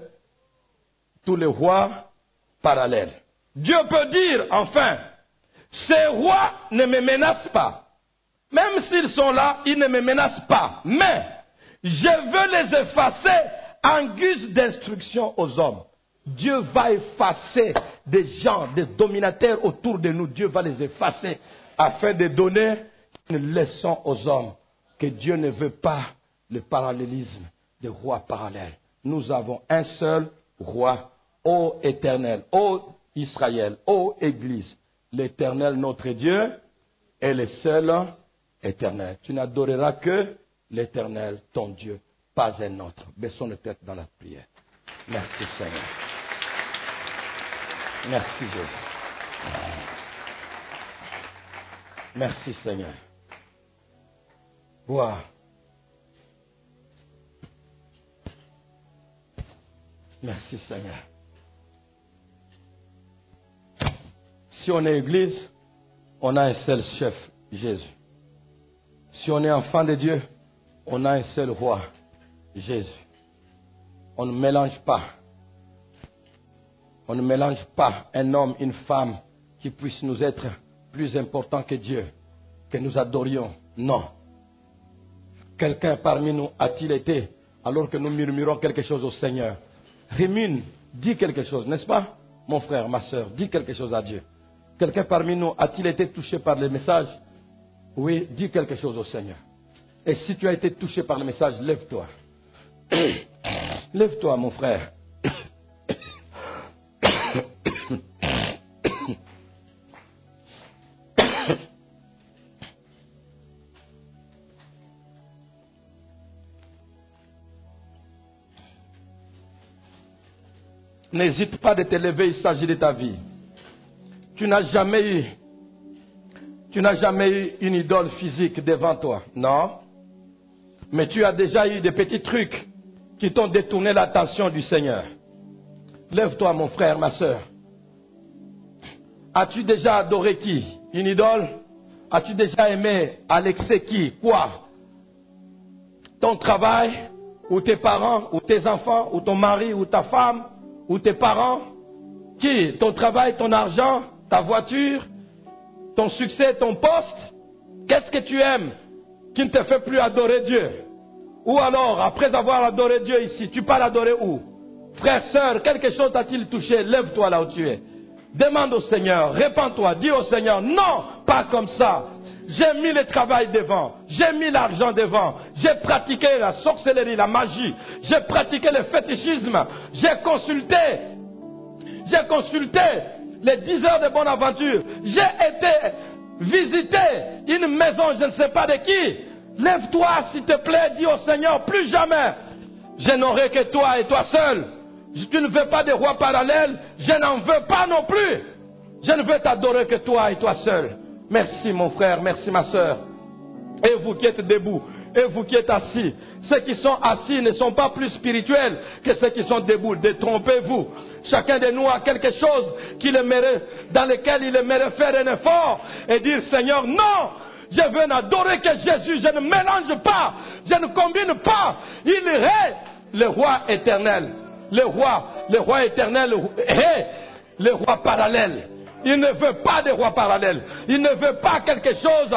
les rois parallèles. Dieu peut dire, enfin, ces rois ne me menacent pas. Même s'ils sont là, ils ne me menacent pas. Mais, je veux les effacer en guise d'instruction aux hommes. Dieu va effacer des gens, des dominateurs autour de nous. Dieu va les effacer afin de donner une leçon aux hommes que Dieu ne veut pas le parallélisme des rois parallèles. Nous avons un seul roi, ô Éternel, ô Israël, ô Église. L'Éternel, notre Dieu, est le seul Éternel. Tu n'adoreras que l'Éternel, ton Dieu, pas un autre. Baissons nos têtes dans la prière. Merci Seigneur. Merci Jésus. Merci Seigneur. Wow. Merci Seigneur. Si on est église, on a un seul chef, Jésus. Si on est enfant de Dieu, on a un seul roi, Jésus. On ne mélange pas. On ne mélange pas un homme, une femme qui puisse nous être plus important que Dieu, que nous adorions. Non. Quelqu'un parmi nous a-t-il été, alors que nous murmurons quelque chose au Seigneur? Rémune, dis quelque chose, n'est-ce pas? Mon frère, ma soeur, dis quelque chose à Dieu. Quelqu'un parmi nous a-t-il été touché par le message? Oui, dis quelque chose au Seigneur. Et si tu as été touché par le message, lève-toi. Lève-toi, mon frère. N'hésite pas de te lever, il s'agit de ta vie. Tu n'as jamais eu une idole physique devant toi, non? Mais tu as déjà eu des petits trucs qui t'ont détourné l'attention du Seigneur. Lève-toi, mon frère, ma soeur. As-tu déjà adoré qui? Une idole? As-tu déjà aimé à l'excès qui? Quoi? Ton travail? Ou tes parents? Ou tes enfants? Ou ton mari? Ou ta femme? Ou tes parents? Qui? Ton travail, ton argent? Ta voiture? Ton succès, ton poste? Qu'est-ce que tu aimes qui ne te fait plus adorer Dieu? Ou alors, après avoir adoré Dieu ici, tu pars l'adorer où? Frère, sœur, quelque chose t'a-t-il touché? Lève-toi là où tu es. Demande au Seigneur, répands-toi, dis au Seigneur, non, pas comme ça. J'ai mis le travail devant, j'ai mis l'argent devant, j'ai pratiqué la sorcellerie, la magie, j'ai pratiqué le fétichisme, j'ai consulté les 10 heures de bonne aventure, j'ai été visiter une maison, je ne sais pas de qui. Lève-toi, s'il te plaît, dis au Seigneur, plus jamais, je n'aurai que toi et toi seul. Tu ne veux pas de rois parallèles, je n'en veux pas non plus. Je ne veux t'adorer que toi et toi seul. Merci mon frère, merci ma soeur. Et vous qui êtes debout, et vous qui êtes assis, ceux qui sont assis ne sont pas plus spirituels que ceux qui sont debout. Détrompez-vous. Chacun de nous a quelque chose dans lequel il aimerait faire un effort et dire, Seigneur, non, je veux n'adorer que Jésus, je ne mélange pas, je ne combine pas. Il est le roi éternel. Le roi éternel est le roi parallèle. Il ne veut pas de roi parallèle. Il ne veut pas quelque chose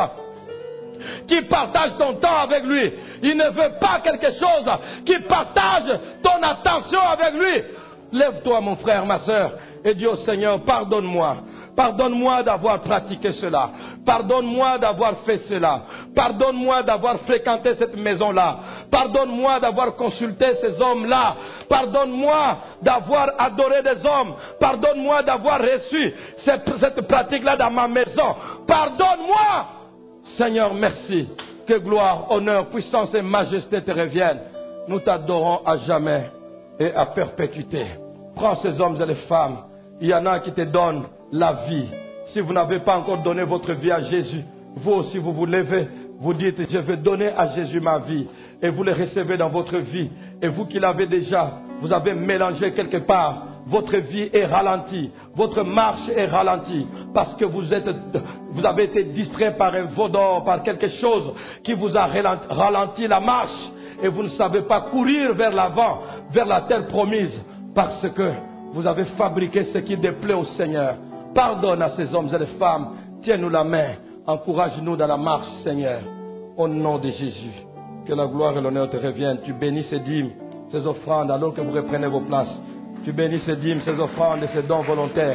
qui partage ton temps avec lui. Il ne veut pas quelque chose qui partage ton attention avec lui. Lève-toi, mon frère, ma soeur, et dis au Seigneur, pardonne-moi. Pardonne-moi d'avoir pratiqué cela. Pardonne-moi d'avoir fait cela. Pardonne-moi d'avoir fréquenté cette maison-là. Pardonne-moi d'avoir consulté ces hommes-là. Pardonne-moi d'avoir adoré des hommes. Pardonne-moi d'avoir reçu cette pratique-là dans ma maison. Pardonne-moi. Seigneur, merci. Que gloire, honneur, puissance et majesté te reviennent. Nous t'adorons à jamais et à perpétuité. Prends ces hommes et les femmes. Il y en a qui te donnent la vie. Si vous n'avez pas encore donné votre vie à Jésus, vous aussi vous vous levez, vous dites, je vais donner à Jésus ma vie. Et vous le recevez dans votre vie. Et vous qui l'avez déjà, vous avez mélangé quelque part. Votre vie est ralentie. Votre marche est ralentie. Parce que vous avez été distrait par un veau d'or, par quelque chose qui vous a ralenti la marche. Et vous ne savez pas courir vers l'avant, vers la terre promise. Parce que vous avez fabriqué ce qui déplaît au Seigneur. Pardonne à ces hommes et les femmes. Tiens-nous la main. Encourage-nous dans la marche, Seigneur. Au nom de Jésus. Que la gloire et l'honneur te reviennent. Tu bénis ces dîmes, ces offrandes, alors que vous reprenez vos places. Tu bénis ces dîmes, ces offrandes et ces dons volontaires.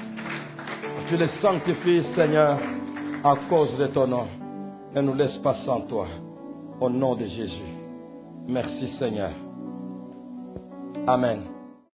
Tu les sanctifies, Seigneur, à cause de ton nom. Ne nous laisse pas sans toi. Au nom de Jésus. Merci, Seigneur. Amen.